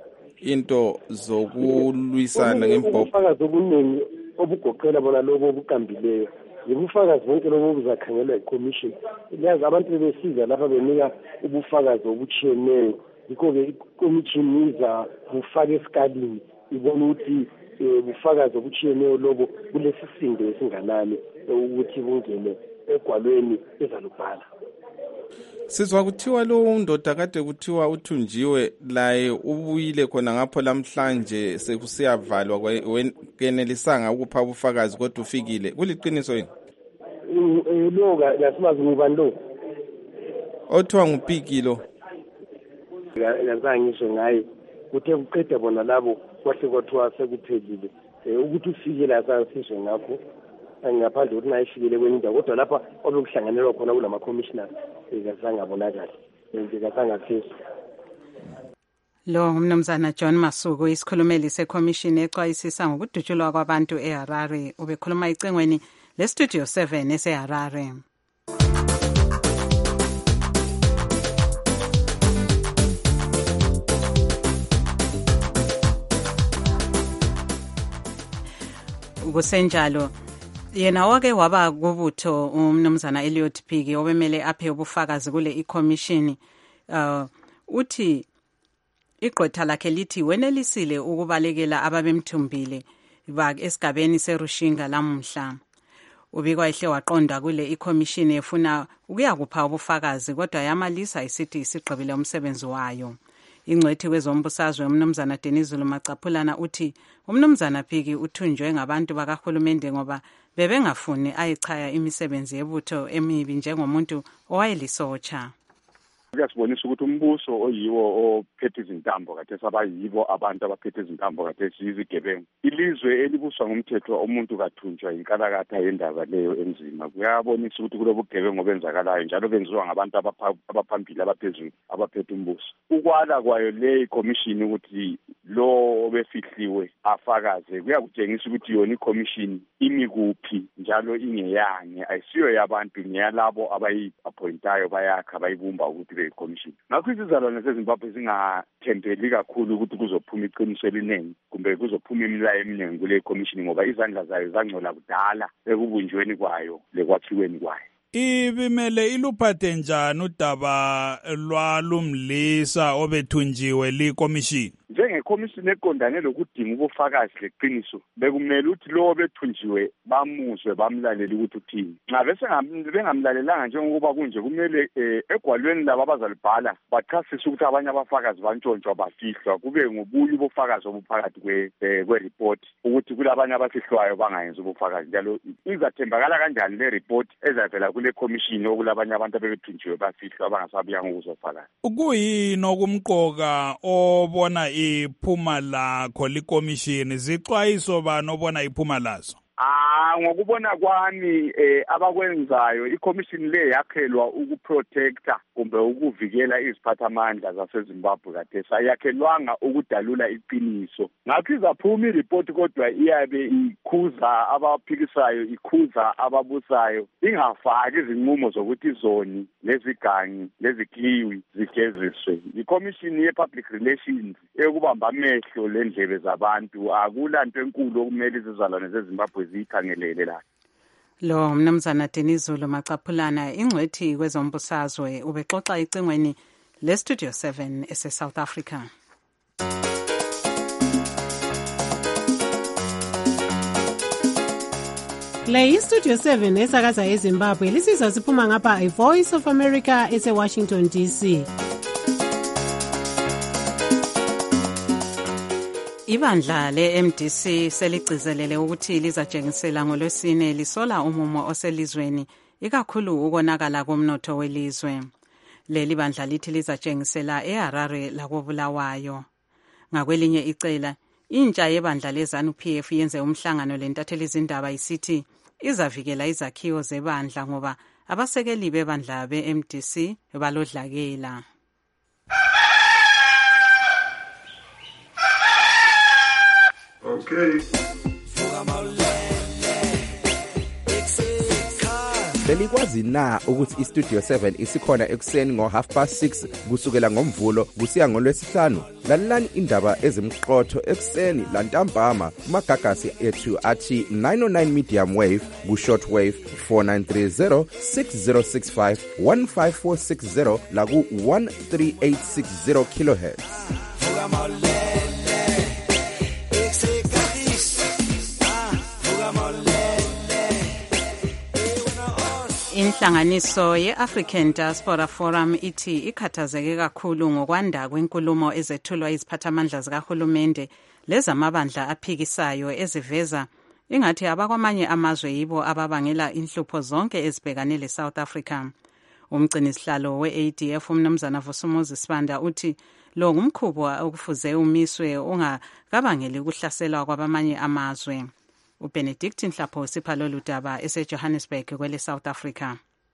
into zokulwisana ngembopho. Ubufakazi obuningi obugoqela bona lobo obuqambileyo ubufakazi bonke lobo buzakhangelwa i-commission. Yazi abantu bebesiza lapha benika ubufakazi obutshiyeneyo, yikho-ke i-commission iza bufaka esikalini ibona ukuthi ubufakazi obutshiyeneyo lobo kulesi sindo esinganani ukuthi bungene egwalweni ezalubhala. Sizwa kuthiwa lo undoda kade kuthiwa uthunjiwe laye ubuyile khona ngapho lamhlanje sekusiyavalwa kwenelisanga ukupha ubufakazi kodwa ufikile. Kuliqiniso yini? Lo ngasimazi ngubani lo? Othiwa ngupiki lo. Ngazange ngisho ngaye. Kuthe kuqeda bona labo kwahle kwathiwa sekuphelile. Ukuthi ufike la sasisho ngakho ngaphandle ukuthi nayifikele kwenye indawo kodwa lapha obekuhlanganelwa khona kulama commissioners ngazange abonakala ngazange aphezulu. Lo umnumzana John Masuku isikhulumeli seCommission exwayisisa ngokudutshulwa kwabantu eHarare ubekhuluma icengweni leStudio seven eseHarare. Kusenjalo yena wake waba kubutho umnumzana Elliot Piki obemele aphe ubufakazi kule iCommission uh, uthi igqwetha lakhe lithi wenelisile ukubalekela ababemthumbile ba esigabeni seRushinga lamuhla. Ubikwa ihle waqonda kule iCommission efuna ukuyakupha ubufakazi kodwa yamalisa isithi isigqibile umsebenzi wayo. Ingcwethi kwezombusazwe umnumzana Denizulu Macaphulana uthi umnumzana Piki uthunjwe ngabantu bakahulumende ngoba bebengafuni ayichaya imisebenzi yebutho emibi njengomuntu owayelisotsha. Kuyasibonisa ukuthi umbuso oyiwo ophethe izintambo kade sabayibo abantu abaphethe izintambo kade sizigebengu. Ilizwe elibuswa ngumthetho umuntu kathunjwa inkalakatha yendaba leyo enzima. Kuyabonisa ukuthi kulobugebengu obenzakalayo njalo benziwa ngabantu abaphambili abaphezulu abaphethe umbuso. Ukwala kwayo le commission ukuthi lo obefihliwe afakaze kuyakutshengisa ukuthi yona iCommission imi kuphi njalo ingeyane ayisiyo yabantu ngiyalabo abayi-appointayo bayakha bayibumba ukuthi be-commission. Ngakho izizalwane zeZimbabwe zingathembeli kakhulu ukuthi kuzophuma iqiniso eliningi kumbe kuzophuma imilayo eminingi kule commission ngoba izandla zayo zangcola kudala ekubunjweni kwayo lekwakhiweni kwayo. Ibimele iluphathe njani udaba lwalumlisa obethunjiwe liCommission? Njengecommission eqondane lokudinga ubufakazi leqiniso bekumele ukuthi lo bethunjiwe bamuzwe bamlaleli ukuthi uthini. Nxa bese bengamlalelanga njengokuba kunje kumele egwalweni laba abazalibhala bachasise ukuthi abanye abafakazi bantshontshwa bafihlwa kube ngobuye ubufakazi obuphakathi kwe kwereport ukuthi kulabanye abafihlwayo bangayenza ubufakazi njalo izathembakala kanjani le report ezavela kule commission okulabanye abantu abebethunjiwe bafihlwa bangasabuyanga ukuzofakaza. Kuyini okumqoka obona iphuma lakho liCommission zixwayiso bani obona iphuma lazo? Ah ngokubona kwami eh abakwenzayo iCommission le yakhelwa ukuprotecta kumbe ukuvikela iziphathamandla zaseZimbabwe kade sayakhelwanga ukudalula iqiniso. Ngakho izaphuma ireport kodwa iyabe ikhuza abaphikisayo ikhuza ababusayo ingafaki izinqumo zokuthi izoni lezigangi lezikliwi zigeziswe. iCommission yePublic Relations ekubamba amehlo lendlebe zabantu akulanto enkulu okumele izizalwane zeZimbabwe zikhangelele la. Lo mnumzana Denizulu Macaphulana ingcwethi kwezombusazwe ubexoxa icengweni leStudio seven ese South Africa. Le iStudio seven esakaza eZimbabwe lisizwa siphuma ngapha iVoice of America ese Washington D C. Ibandla le-M D C seligcizelele ukuthi lizatshengisela ngolwesine lisola umumo oselizweni ikakhulu ukonakala komnotho welizwe. Leli bandla lithi lizatshengisela eHarare lakobulawayo. Ngakwelinye icela intsha yebandla leZANU-P F yenze umhlangano lentatheli izindaba isithi izavikela izakhiwo zebandla ngoba abasekeli bebandla be-M D C balodlakela. Okay. belikwazi na ukuthi istudio seven isikhona ekuseni ngo half past six kusukela ngomvulo kusiya ngolwesihlanu? Lalelani indaba ezimqotho ekuseni lantambama kumagagasi ethu athi nine oh nine medium wave ku-short wave four nine three zero six zero six five one five four six zero la ku one three eight six zero kilohertz. Inhlanganiso ye-African Diaspora Forum ithi ikhathazeke kakhulu ngokwanda kwenkulumo ezethulwa iziphathamandla zikahulumende lezamabandla aphikisayo eziveza ingathi abakwamanye amazwe yibo ababangela inhlupho zonke ezibhekane le-South Africa. Umgcinisihlalo we-A D F uMnumzana Vusumuzi Sibanda uthi lo ngumkhuba okufuze umiswe ungakabangeli ukuhlaselwa kwabamanye amazwe. uBenedict Nhlapho sipha daba eseJohannesburg kwele South Africa.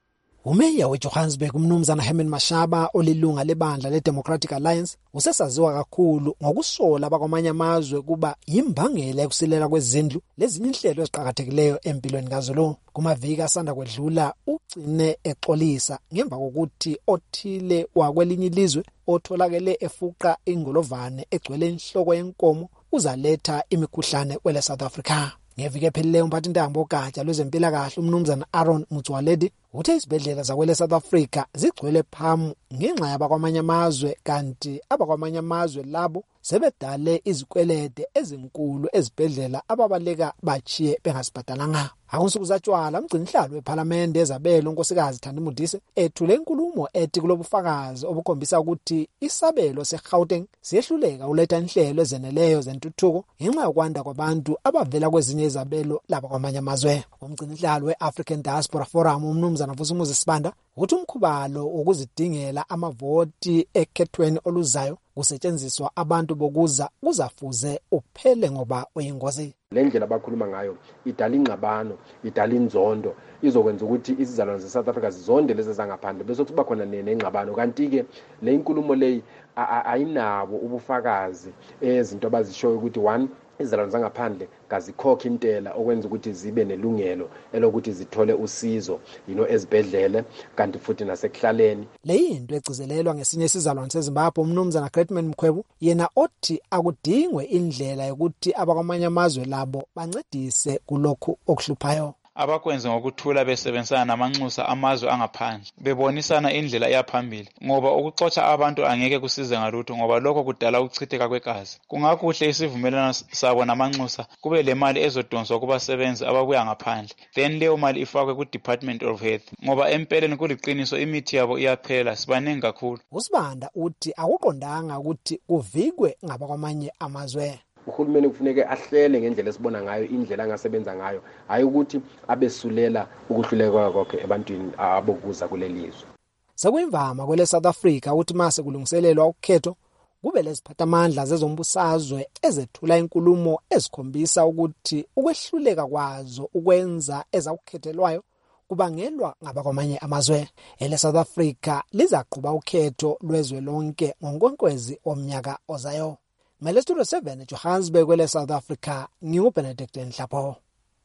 Umeya weJohannesburg uMnumzana Herman Mashaba olilunga lebandla leDemocratic Alliance usesaziwa kakhulu ngokusola abakwamanye amazwe kuba yimbangela ekusilela kwezindlu lezinye inhlelo eziqhakathekileyo empilweni kaZulu. Kumaviki asanda kwedlula ugcine exolisa ngemva kokuthi othile wakwelinye ilizwe otholakele efuqa ingolovane egcwele inhloko yenkomo uzaletha imikhuhlane kwele South Africa. Ngevike phelileyo umphathintambo ogatsha lwezempilakahle uMnumzana Aaron Motsoaledi uthe izibhedlela zakwele South Africa zigcwele phamu ngenxa yabakwamanye amazwe, kanti abakwamanye amazwe labo sebedale izikwelede ezinkulu ezibhedlela ababaleka bachiye bengasibhadalanga. Akunsuku zatshwala umgcinisihlalo weParliament ezabelo unkosikazi Thandi Modise ethule inkulumo ethi kulobufakazi obukhombisa ukuthi isabelo seGauteng siyehluleka uletha inhlelo ezeneleyo zentuthuko ngenxa yokwanda kwabantu abavela kwezinye izabelo laba kwamanye amazwe. Umgcinisihlalo weAfrican Diaspora Forum uMnumzana Vusumuzi Sibanda uthi umkhubalo ukuzidingela amavoti ekhethweni oluzayo kusetshenziswa abantu bokuza kuzafuze uphele ngoba uyingozi. Le ndlela abakhuluma ngayo idala ingxabano, idala inzondo, izokwenza ukuthi izizalwane ze-South Africa zizonde lezi zangaphandle bese kuba khona nengxabano. Kanti ke le inkulumo leyi ayinabo ubufakazi ezinto abazishoyo ukuthi one izizalwane zangaphandle kazikhokha intela okwenza ukuthi zibe nelungelo elokuthi zithole usizo yino ezibhedlele kanti futhi nasekuhlaleni. Le into egcizelelwa ngesinye isizalwane seZimbabwe uMnumzana Gretman Mkhwebu yena othi akudingwe indlela yokuthi abakwamanye amazwe labo bancedise kulokhu okuhluphayo. Abakwenze ngokuthula besebenzisana namanxusa amazwe angaphandle bebonisana indlela eyaphambili ngoba ukuxoxa abantu angeke kusize ngalutho ngoba lokho kudala ukuchitheka kwegazi. Kungakuhle isivumelano sabo namanxusa kube le mali ezodonswa kubasebenzi ababuya ngaphandle, then leyo mali ifakwe ku-Department of Health ngoba empeleni kuliqiniso imithi yabo iyaphela, sibaningi kakhulu. Usibanda uthi akuqondanga ukuthi kuvikwe ngabakwamanye amazwe. Uhulumeni kufuneke ahlele ngendlela esibona ngayo indlela angasebenza ngayo, hayi ukuthi abesulela ukuhluleka kwakhe ebantwini abokuza kulelizwe. Sekuyimvama kwele South Africa ukuthi mase kulungiselelwa ukhetho kube leziphathamandla zezombusazwe ezethula inkulumo ezikhombisa ukuthi ukwehluleka kwazo ukwenza ezakukhethelwayo kubangelwa ngabakwamanye amazwe. Ele South Africa lizaqhuba ukhetho lwezwe lonke ngoNkwenkwezi omnyaka ozayo. Mele Studio seven Johannesburg kwele South Africa, nginguBenedict Nhlapho.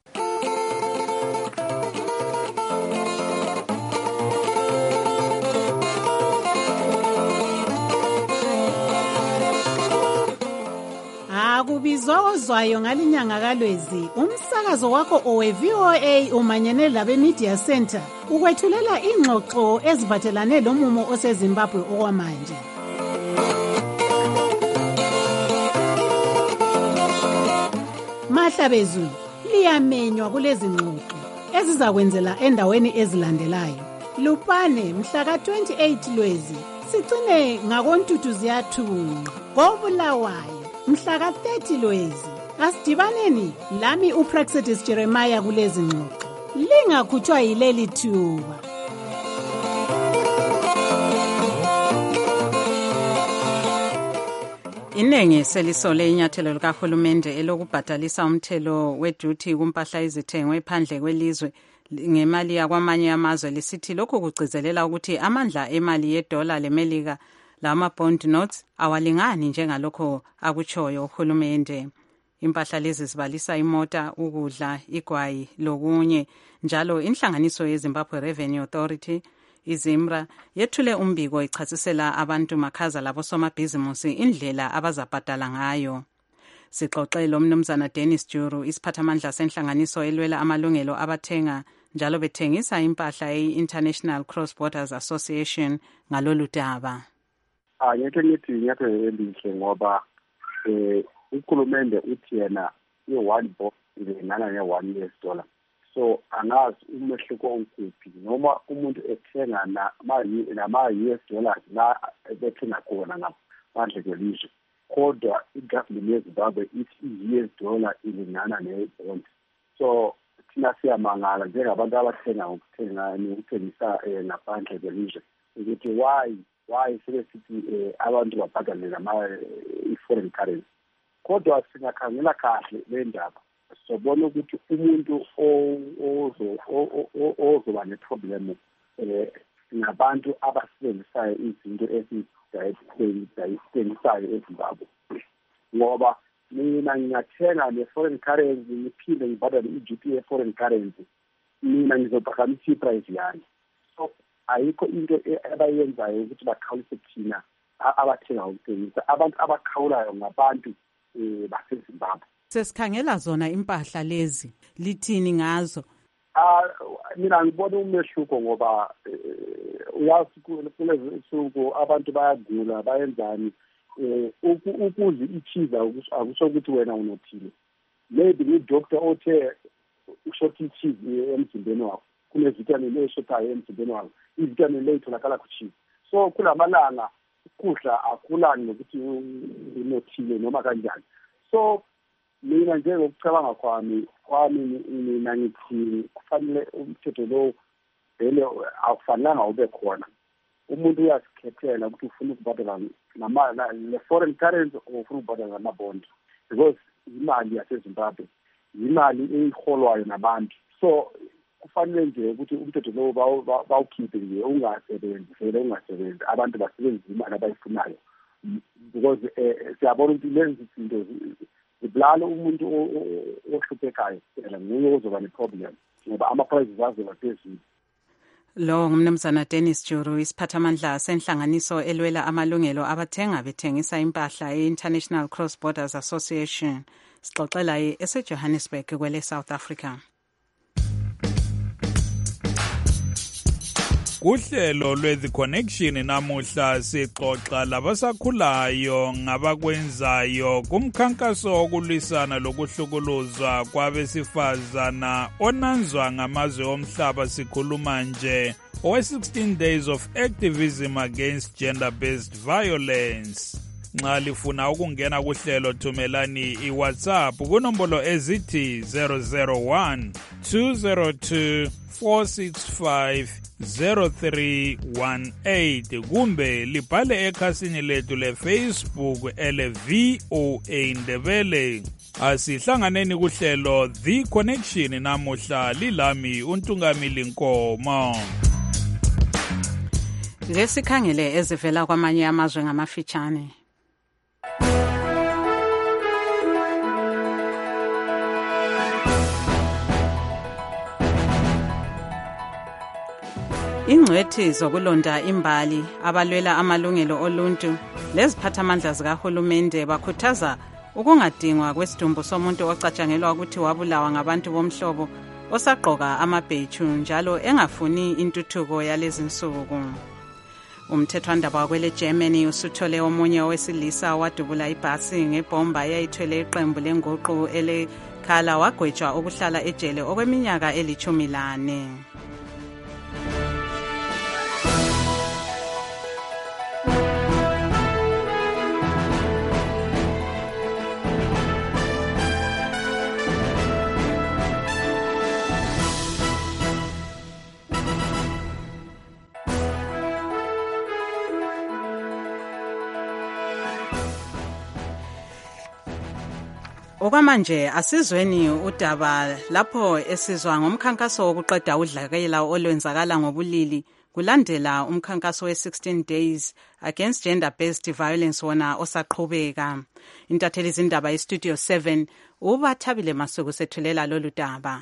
Akubizozwayo ngalinyanga kaLwezi umsakazo wakho owe-V O A umanyene labe Media Center ukwethulela ingxoxo eziphathelane lomumo oseZimbabwe okwamanje. Mahlabezulu liyamenywa kulezi ngxoxo ezizakwenzela endaweni ezilandelayo. Lupane mhla ka twenty-eight Lwezi sigcine ngakoNtuthu ziyathunqa. KoBulawayo mhla ka thirty Lwezi asidibaneni lami uPraxedis Jeremiah kulezi ngxoxo. Lingakhutshwa yileli thuba. Inengi selisole inyathelo likahulumende elokubhadalisa umthelo weduty kumpahla izithengwe ephandle kwelizwe ngemali yakwamanye amazwe lisithi lokhu kugcizelela ukuthi amandla emali yedola lemelika lama bond notes awalingani njengalokho akutshoyo uhulumende. Impahla lezi zibalisa imota, ukudla, igwayi lokunye. Njalo inhlanganiso yeZimbabwe Revenue Authority iZIMRA yethule umbiko ichasisela abantu makhaza labosomabhizimusi indlela abazabhadala ngayo. Sixoxele umnumzana Dennis Juru, isiphathamandla senhlanganiso elwela amalungelo abathenga njalo bethengisa impahla ye-International Cross Borders Association ngalolu daba. Ah, ngeke ngithi ngeke elihle ngoba eh ukhulumende uthi yena i-one box ingenana ne-one U S dollar. So angazi umehluko ukuphi noma umuntu ethenga nama-U S dollars la bethenga khona ngaphandle kwelizwe. Kodwa i-government yeZimbabwe ithi i-U S dollar ilingana ne-bond. So thina siyamangala njengabantu abathenga ukuthenga nokuthengisa ngaphandle kwelizwe ukuthi why why sebesithi abantu babhadale nama-foreign currency. Kodwa singakhangela kahle le ndaba sobona ukuthi umuntu ozoba neproblem eh nabantu abasebenzisayo izinto ezidayisisayo eZimbabwe. Ngoba mina ngingathenga ne-foreign currency ngiphinde ngibhadale i-G P ye-foreign currency, mina ngizophakamisa i-price yani. So ayikho into abayenzayo ukuthi bakhawulise thina abathenga ukuthengisa. Abantu abakhawulayo ngabantu baseZimbabwe. Sesikhangela zona impahla lezi lithini ngazo? Ah, mina ngibona umehluko ngoba uyazi kulezi insuku abantu bayagula bayenzani eh ukuze ichiza akusho ukuthi wena unothile. Maybe ni doctor othe ushoti ichiza emzimbeni wakho, kune vitamin eshotayo emzimbeni wakho, ivitamin le itholakala kuchiza. So kulamalanga ukudla akulani nokuthi unothile noma kanjani. So mina nje ngokucabanga kwami kwami mina ngithi kufanele umthetho lo vele akufanelanga ube khona. Umuntu uyasikhethela ukuthi ufuna ukubhadala nama le-foreign currency or ufuna ukubhadala nama-bond, because imali yaseZimbabwe imali eyiholwayo nabantu. So kufanele nje ukuthi umthetho lo bawukhiphe nje, ungasebenzi vele ungasebenzi, abantu basebenzise imali abayifunayo, because siyabona ukuthi lezi zinto zibulala umuntu ohluphekayo phela, nguye ozoba ne-problem ngoba ama-prices azoba phezulu. Lo ngumnumzana Dennis Juru, isiphathamandla senhlanganiso elwela amalungelo abathenga bethengisa impahla ye-International Cross Borders Association. Sixoxela eseJohannesburg kwele South Africa. Kuhlelo lwe-The Connection namuhla sixoxa labasakhulayo ngabakwenzayo kumkhankaso wokulwisana lokuhlukuluzwa kwabesifazana onanzwa ngamazwe omhlaba. Sikhuluma nje owe-sixteen days of activism against gender-based violence. Nxa lifuna ukungena kuhlelo thumelani iWhatsApp kunombolo ezithi zero zero one two zero two four six five zero three one eight kumbe libhale ekhasini lethu leFacebook ele V O A Ndebele. Asihlanganeni kuhlelo The Connection namuhla, lilami uNtungamili Nkomo. Ngesikhangele ezivela kwamanye amazwe ngamafitshane. Ingcwethi zokulonda imbali, abalwela amalungelo oluntu leziphathamandla zikahulumende bakhuthaza ukungadingwa kwesidumbu somuntu ocatshangelwa ukuthi wabulawa ngabantu bomhlobo osaqoka amabheju njalo engafuni intuthuko yalezi nsuku. Umthethwandaba wakwele Germany usuthole omunye owesilisa wadubula ibhasi ngebhomba eyayithwele iqembu lenguqu elekhala wagwetshwa ukuhlala ejele okweminyaka elithumi lane. Okwamanje asizweni udaba lapho esizwa ngomkhankaso wokuqeda udlakela olwenzakala ngobulili kulandela umkhankaso we-sixteen days against gender-based violence wona osaqhubeka. Intatheli zindaba yestudio seven ubathabile Masuku sethulela lolu daba.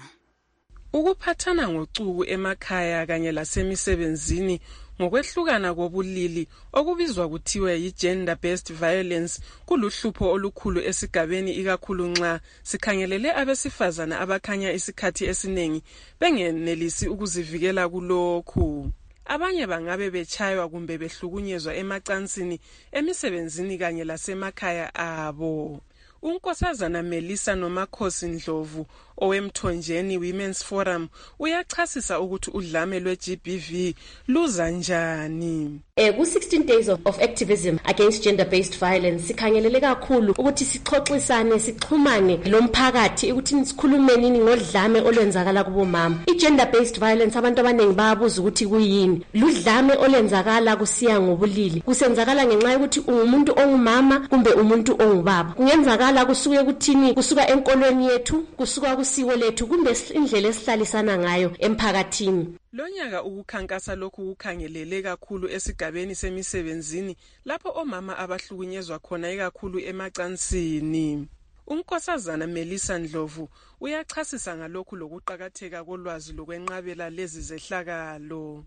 Ukuphathana ngocuku emakhaya kanye lasemisebenzini ngokwehlukana kobulili okubizwa kuthiwe yi-gender-based violence kuluhlupho olukhulu esigabeni ikakhulu nxa sikhangelele abesifazana abakhanya isikhathi esiningi bengenelisi ukuzivikela kulokhu. Abanye bangabe betshaywa kumbe behlukunyezwa emacansini, emisebenzini kanye lasemakhaya abo. Unkosazana Melissa Nomakhosi Ndlovu owemthonjeni Women's Forum uyachasisa ukuthi udlame lwe-G B V luza njani. Eh ku-sixteen days of, of activism against gender-based violence sikhangelele kakhulu ukuthi sixoxisane sixhumane lomphakathi ukuthi sikhulumenini ngodlame olwenzakala kubomama. I-gender-based violence abantu abaningi bayabuza ukuthi kuyini. Ludlame olwenzakala kusiya ngobulili. Kusenzakala ngenxa yokuthi ungumuntu ongumama kumbe umuntu ongubaba. Kungenzakala kusuke kuthini, kusuka enkolweni yethu, kusuka kusiko lethu kumbe indlela esihlalisana ngayo emphakathini. Lonyaka ukukhankasa lokhu kukhangelele kakhulu esigabeni semisebenzini lapho omama abahlukunyezwa khona ikakhulu emacansini. Unkosazana Melissa Ndlovu uyachasisa ngalokhu lokuqhakatheka kolwazi lokwenqabela lezi zehlakalo.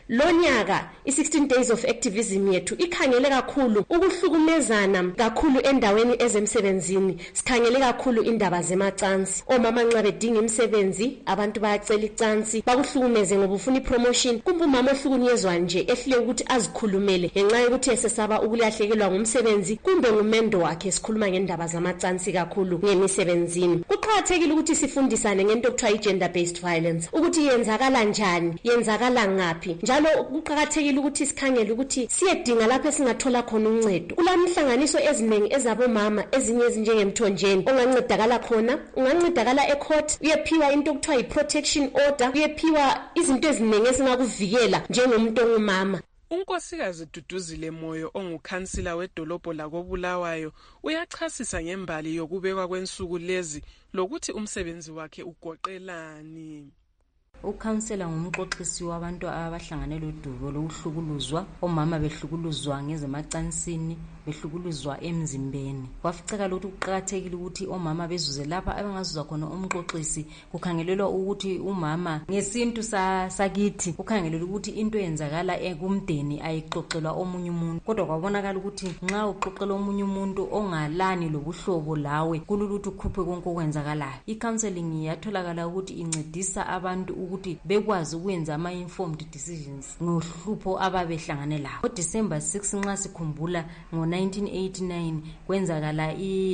Lonyaka i-sixteen days of activism yethu ikhangele kakhulu ukuhlukumezana kakhulu endaweni ezemsebenzini. Sikhangele kakhulu indaba zemacansi. Omama nxa bedinga imisebenzi, abantu bayacela icansi, bakuhlukumeze ngoba ufuna ipromotion. Kumbe umama ohlukunyezwa nje ehlile ukuthi azikhulumele ngenxa yokuthi esesaba ukulahlekelwa ngumsebenzi kumbe ngumendo wakhe. Sikhuluma ngendaba zamacansi kakhulu ngemisebenzini. Kuqhakathekile ukuthi sifundisane ngento okuthiwa i-gender based violence, ukuthi yenzakala njani, yenzakala ngaphi. Njalo kuqhakathekile ukuthi sikhangele ukuthi siyedinga lapho singathola khona uncedo. Kulamhlanganiso eziningi ezabomama ezinye ezinjengemthonjeni ongancedakala khona, ungancedakala ecourt, uyephiwa into okuthiwa yi-protection order, uyephiwa izinto eziningi ezingakuvikela njengomuntu ongumama. Unkosikazi Duduzile Moyo ongukhansila wedolobho lakobulawayo uyachasisa ngembali yokubekwa kwensuku lezi lokuthi umsebenzi wakhe ugoqelani. Ukhansela ngumxoxisi wabantu abahlanganele udubo lokuhlukuluzwa, omama behlukuluzwa ngezemacansini, behlukuluzwa emzimbeni. Kwaficeka ukuthi kuqhakathekile ukuthi omama bezuze lapha abangazuza khona umxoxisi. Kukhangelelwa ukuthi umama ngesintu sakithi kukhangelelwa ukuthi into eyenzakala ekumdeni ayixoxelwa omunye umuntu, kodwa kwabonakala ukuthi nxa uxoxela omunye umuntu ongalani lobuhlobo lawe kululuthi ukhuphe konke okwenzakalayo. I-counseling yatholakala ukuthi incedisa abantu ukuthi bekwazi ukwenza ama-informed decisions ngohlupho ababehlangane lawo. NgoDisemba sixth nxa sikhumbula ngo nineteen eighty-nine kwenzakala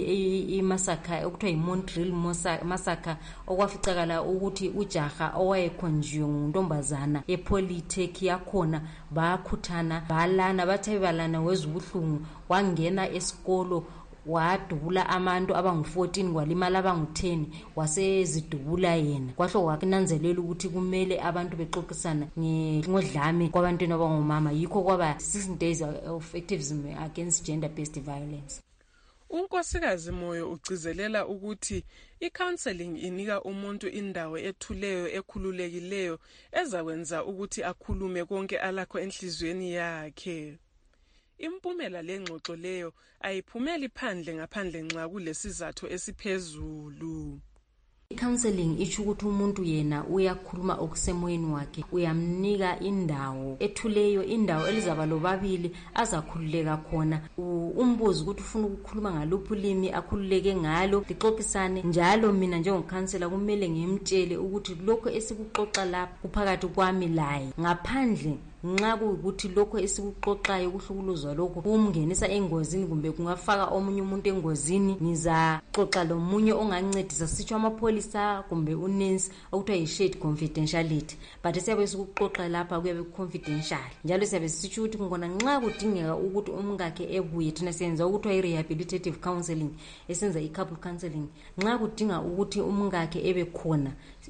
i-massacre okuthiwa yi-Montreal massacre okwaficakala ukuthi ujaha owayekhonjiwe nguntombazana ePolytech yakhona bakhuthana balana bathe balana wezubuhlungu wangena esikolo wadubula abantu abangu fourteen kwalimala abangu ten wasezidubula yena. Kwahle kwakunanzelela ukuthi kumele abantu bexoxisana ngodlame kwabantwana abangomama. Yikho kwaba sixteen days of activism against gender based violence. Unkosikazi Moyo ugcizelela ukuthi i-counseling inika umuntu indawo ethuleyo ekhululekileyo ezakwenza ukuthi akhulume konke alakho enhlizweni yakhe. Impumela lengxoxo leyo ayiphumeli phandle ngaphandle nxa kulesizathu esiphezulu. I-counseling isho ukuthi umuntu yena uyakhuluma okusemoyeni wakhe, uyamnika indawo ethuleyo, indawo elizaba lobabili azakhululeka khona. Umbuzo ukuthi ufuna ukukhuluma ngaluphi ulimi akhululeke ngalo, lixoxisane. Njalo mina njengokhansela kumele ngimtshele ukuthi lokho esikuxoxa lapha kuphakathi kwami laye, ngaphandle nxa kuyikuthi lokho esikuxoxayo kuhlukuluzwa lokho kumngenisa engozini kumbe kungafaka omunye umuntu engozini, ngizaxoxa lomunye ongancedisa, sitsho amapholisa kumbe unensi okuthiwa yi-shared confidentiality. But siyabe sikuxoxa lapha kuyabe confidential. Njalo siyabe sitsho ukuthi ngona nxa kudingeka ukuthi umkakhe ebuye, thina siyenza ukuthiwa i-rehabilitative counseling, esenza i-couple counseling. Nxa kudinga ukuthi umkakhe ebe khona,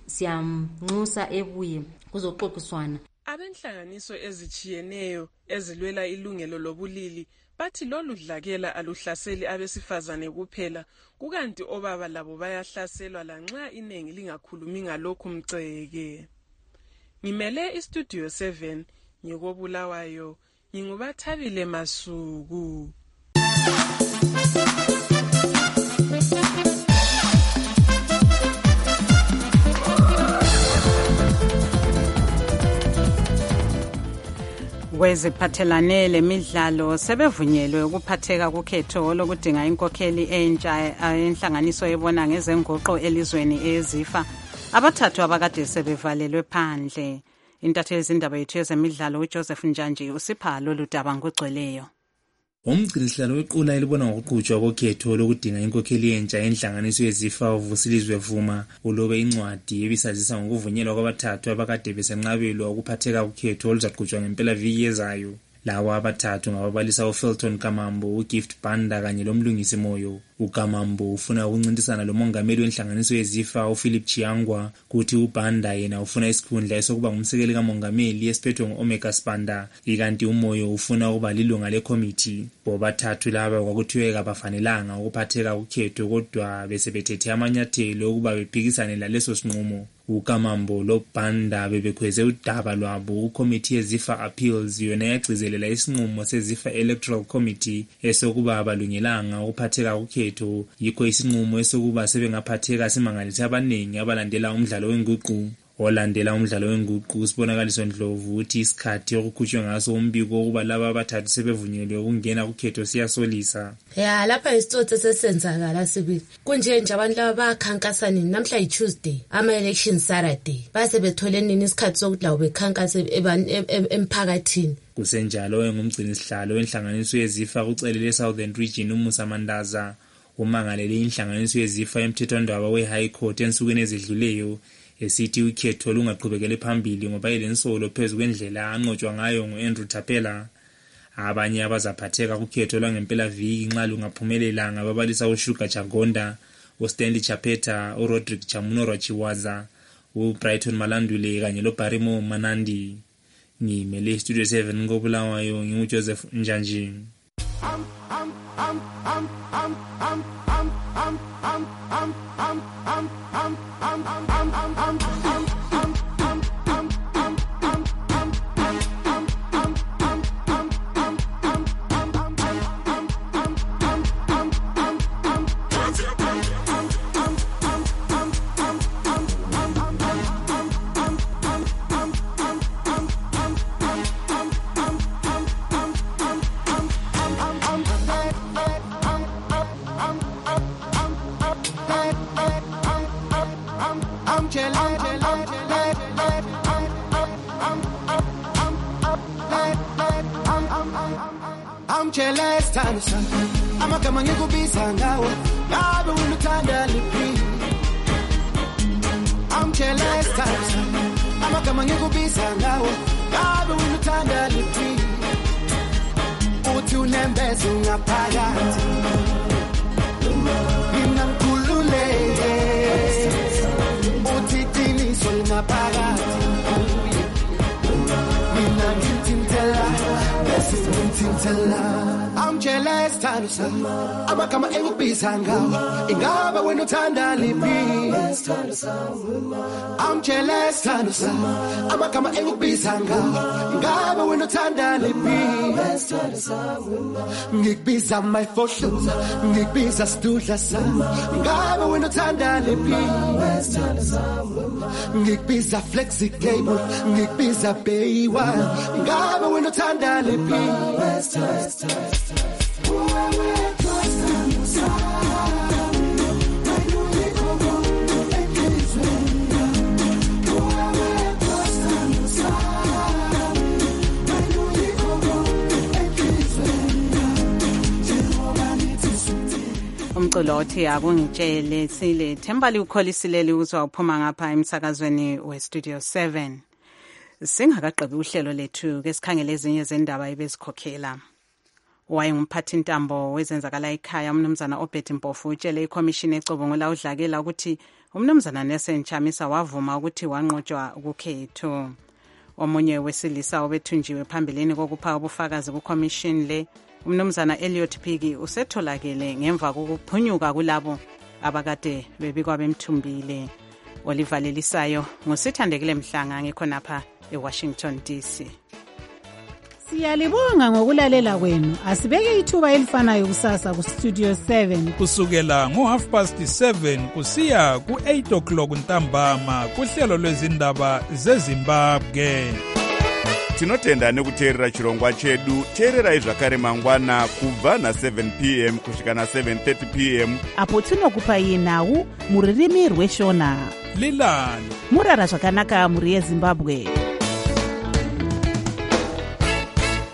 siyamnxusa ebuye kuzoxoxiswana. Abenhlanganiso ezichiyeneyo ezilwela ilungelo lobulili bathi lolu dlakela aluhlaseli abesifazane kuphela, kukanti obaba labo bayahlaselwa lanxa inengi lingakhulumi ngalokhu mceke. Ngimele istudio seven, ngikobulawayo ngingubathabile Masuku. Kweziphathelane lemidlalo sebevunyelwe ukuphatheka kukhetho lokudinga inkokheli entsha enhlanganiso ebona ngezenguqo elizweni ezifa abathathu abakade sebevalelwe phandle. Intatheli zindaba yethu yezemidlalo uJoseph Njanji usipha lolu daba ngokugcweleyo. Umgcinisihlalo wequla elibona ngokuqhutshwa kokhetho lokudinga inkokheli entsha enhlanganiso yezifa uVusilizwe Vuma ulobe incwadi ebisazisa ngokuvunyelwa kwabathathu abakade besenqabelwa ukuphatheka kukhetho oluzaqhutshwa ngempela viki ezayo. Lawa abathathu ngababalisa uFelton Kamambo, uGift Banda kanye lomlungisi Moyo. uKamambo ufuna ukuncintisana lomongameli wenhlanganiso yezifa uPhilip Chiangwa, kuthi uBanda yena ufuna isikhundla esokuba ngumsekeli kamongameli esiphethwe nguOmega Spanda, ikanti uMoyo ufuna ukuba lilunga lekomiti. Bobathathu laba kwakuthiwe kabafanelanga ukuphatheka kukhetho kodwa bese bethethe amanyathelo ukuba bephikisane laleso sinqumo. uKamambo loBanda bebekhweze udaba lwabo uCommittee yeZifa Appeals yona yagcizelela isinqumo seZifa Electoral Committee esokuba abalungelanga ukuphatheka kukhetho, yikho isinqumo esokuba sebengaphatheka simangalisa abaningi abalandela umdlalo wenguqu. Olandela umdlalo wenguqu sibonakaliso Ndlovu uthi isikhathi okukhutshwe ngaso umbiko ukuba laba abathathu sebevunyelwe ukungena kukhetho siyasolisa. Ya lapha isitsotsi sesenzakala sibili. Kunje nje abantu laba bakhankasa nini namhla yiTuesday, ama election Saturday. Base bethole nini isikhathi sokuthi lawo bekhankasa emphakathini. Kusenjalo engumgcinisihlalo wenhlanganiso yezifa kucelele Southern Region uMusa Mandaza umangalele inhlanganiso yezifa emthethwandaba weHigh Court ensukwini ezidluleyo esithi ukhetho lungaqhubekele phambili ngoba ilensolo phezu kwendlela anqotshwa ngayo nguAndrew Tapela. Abanye abazaphatheka kukhetho lwangempela viki nxa lungaphumelela ngababalisa uShuga Chagonda, uStanley Chapeta, uRodrick Chamunoro Chiwaza, uBrighton Malandule kanye loBarimo Manandi. Ngimele Studio seven ngobulawayo nginguJoseph Njanji. I'm jealous, time son. I'm a come on, you go be sangawa. I don't want to turn the I'm jealous, time son. I'm a come on, you go be sangawa. I don't want to turn the Utu nembes unga pagati. Inam kulule. Uti tini solna pagati. Inam intintela. I'm jealous, Tanisa. I'm a come and be sanga. Ingaba when you turn down lipi. I'm jealous, Tanisa. I'm a come and be sanga. Ingaba when you turn down lipi. Nick Biza my fortunes. Nick Biza Stulasa. Ingaba when you turn down lipi. Nick Biza flexi cable. Nick Biza baywa. Ingaba when you turn down lipi. West, west, west, umculo othi akungitshele sile Thembali ukholisile uzwa uphuma ngapha emsakazweni weStudio seven. Singakaqebi uhlelo lethu ke sikhangele ezinye zendaba ebezikhokhela. Wayengumphathi ntambo wezenzakala ekhaya umnumzana Obert Mpofu utshele iCommission ecubungula udlakela ukuthi umnumzana Nelson Chamisa wavuma ukuthi wanqotshwa ukukhetho. Omunye wesilisa obethunjiwe phambilini kokupha ubufakazi kuCommission le umnumzana Elliot Piki usetholakele ngemva kokuphunyuka kulabo abakade bebikwa bemthumbile. Oliver Lelisayo ngusithandekile Mhlanga ngekhonapha eWashington D C. Siyalibonga ngokulalela kwenu. Asibeke ithuba elifanayo kusasa kustudio seven. Kusukela ngo half past seven kusiya ku eight o'clock ntambama kuhlelo lwezindaba zeZimbabwe. Tinotenda nekuteerera chirongwa chedu. Teererai zvakare mangwana kubva na seven p m kusvika na seven thirty p m apo tinokupai nhau muririmi rweshona. Lilani murara zvakanaka muri yeZimbabwe.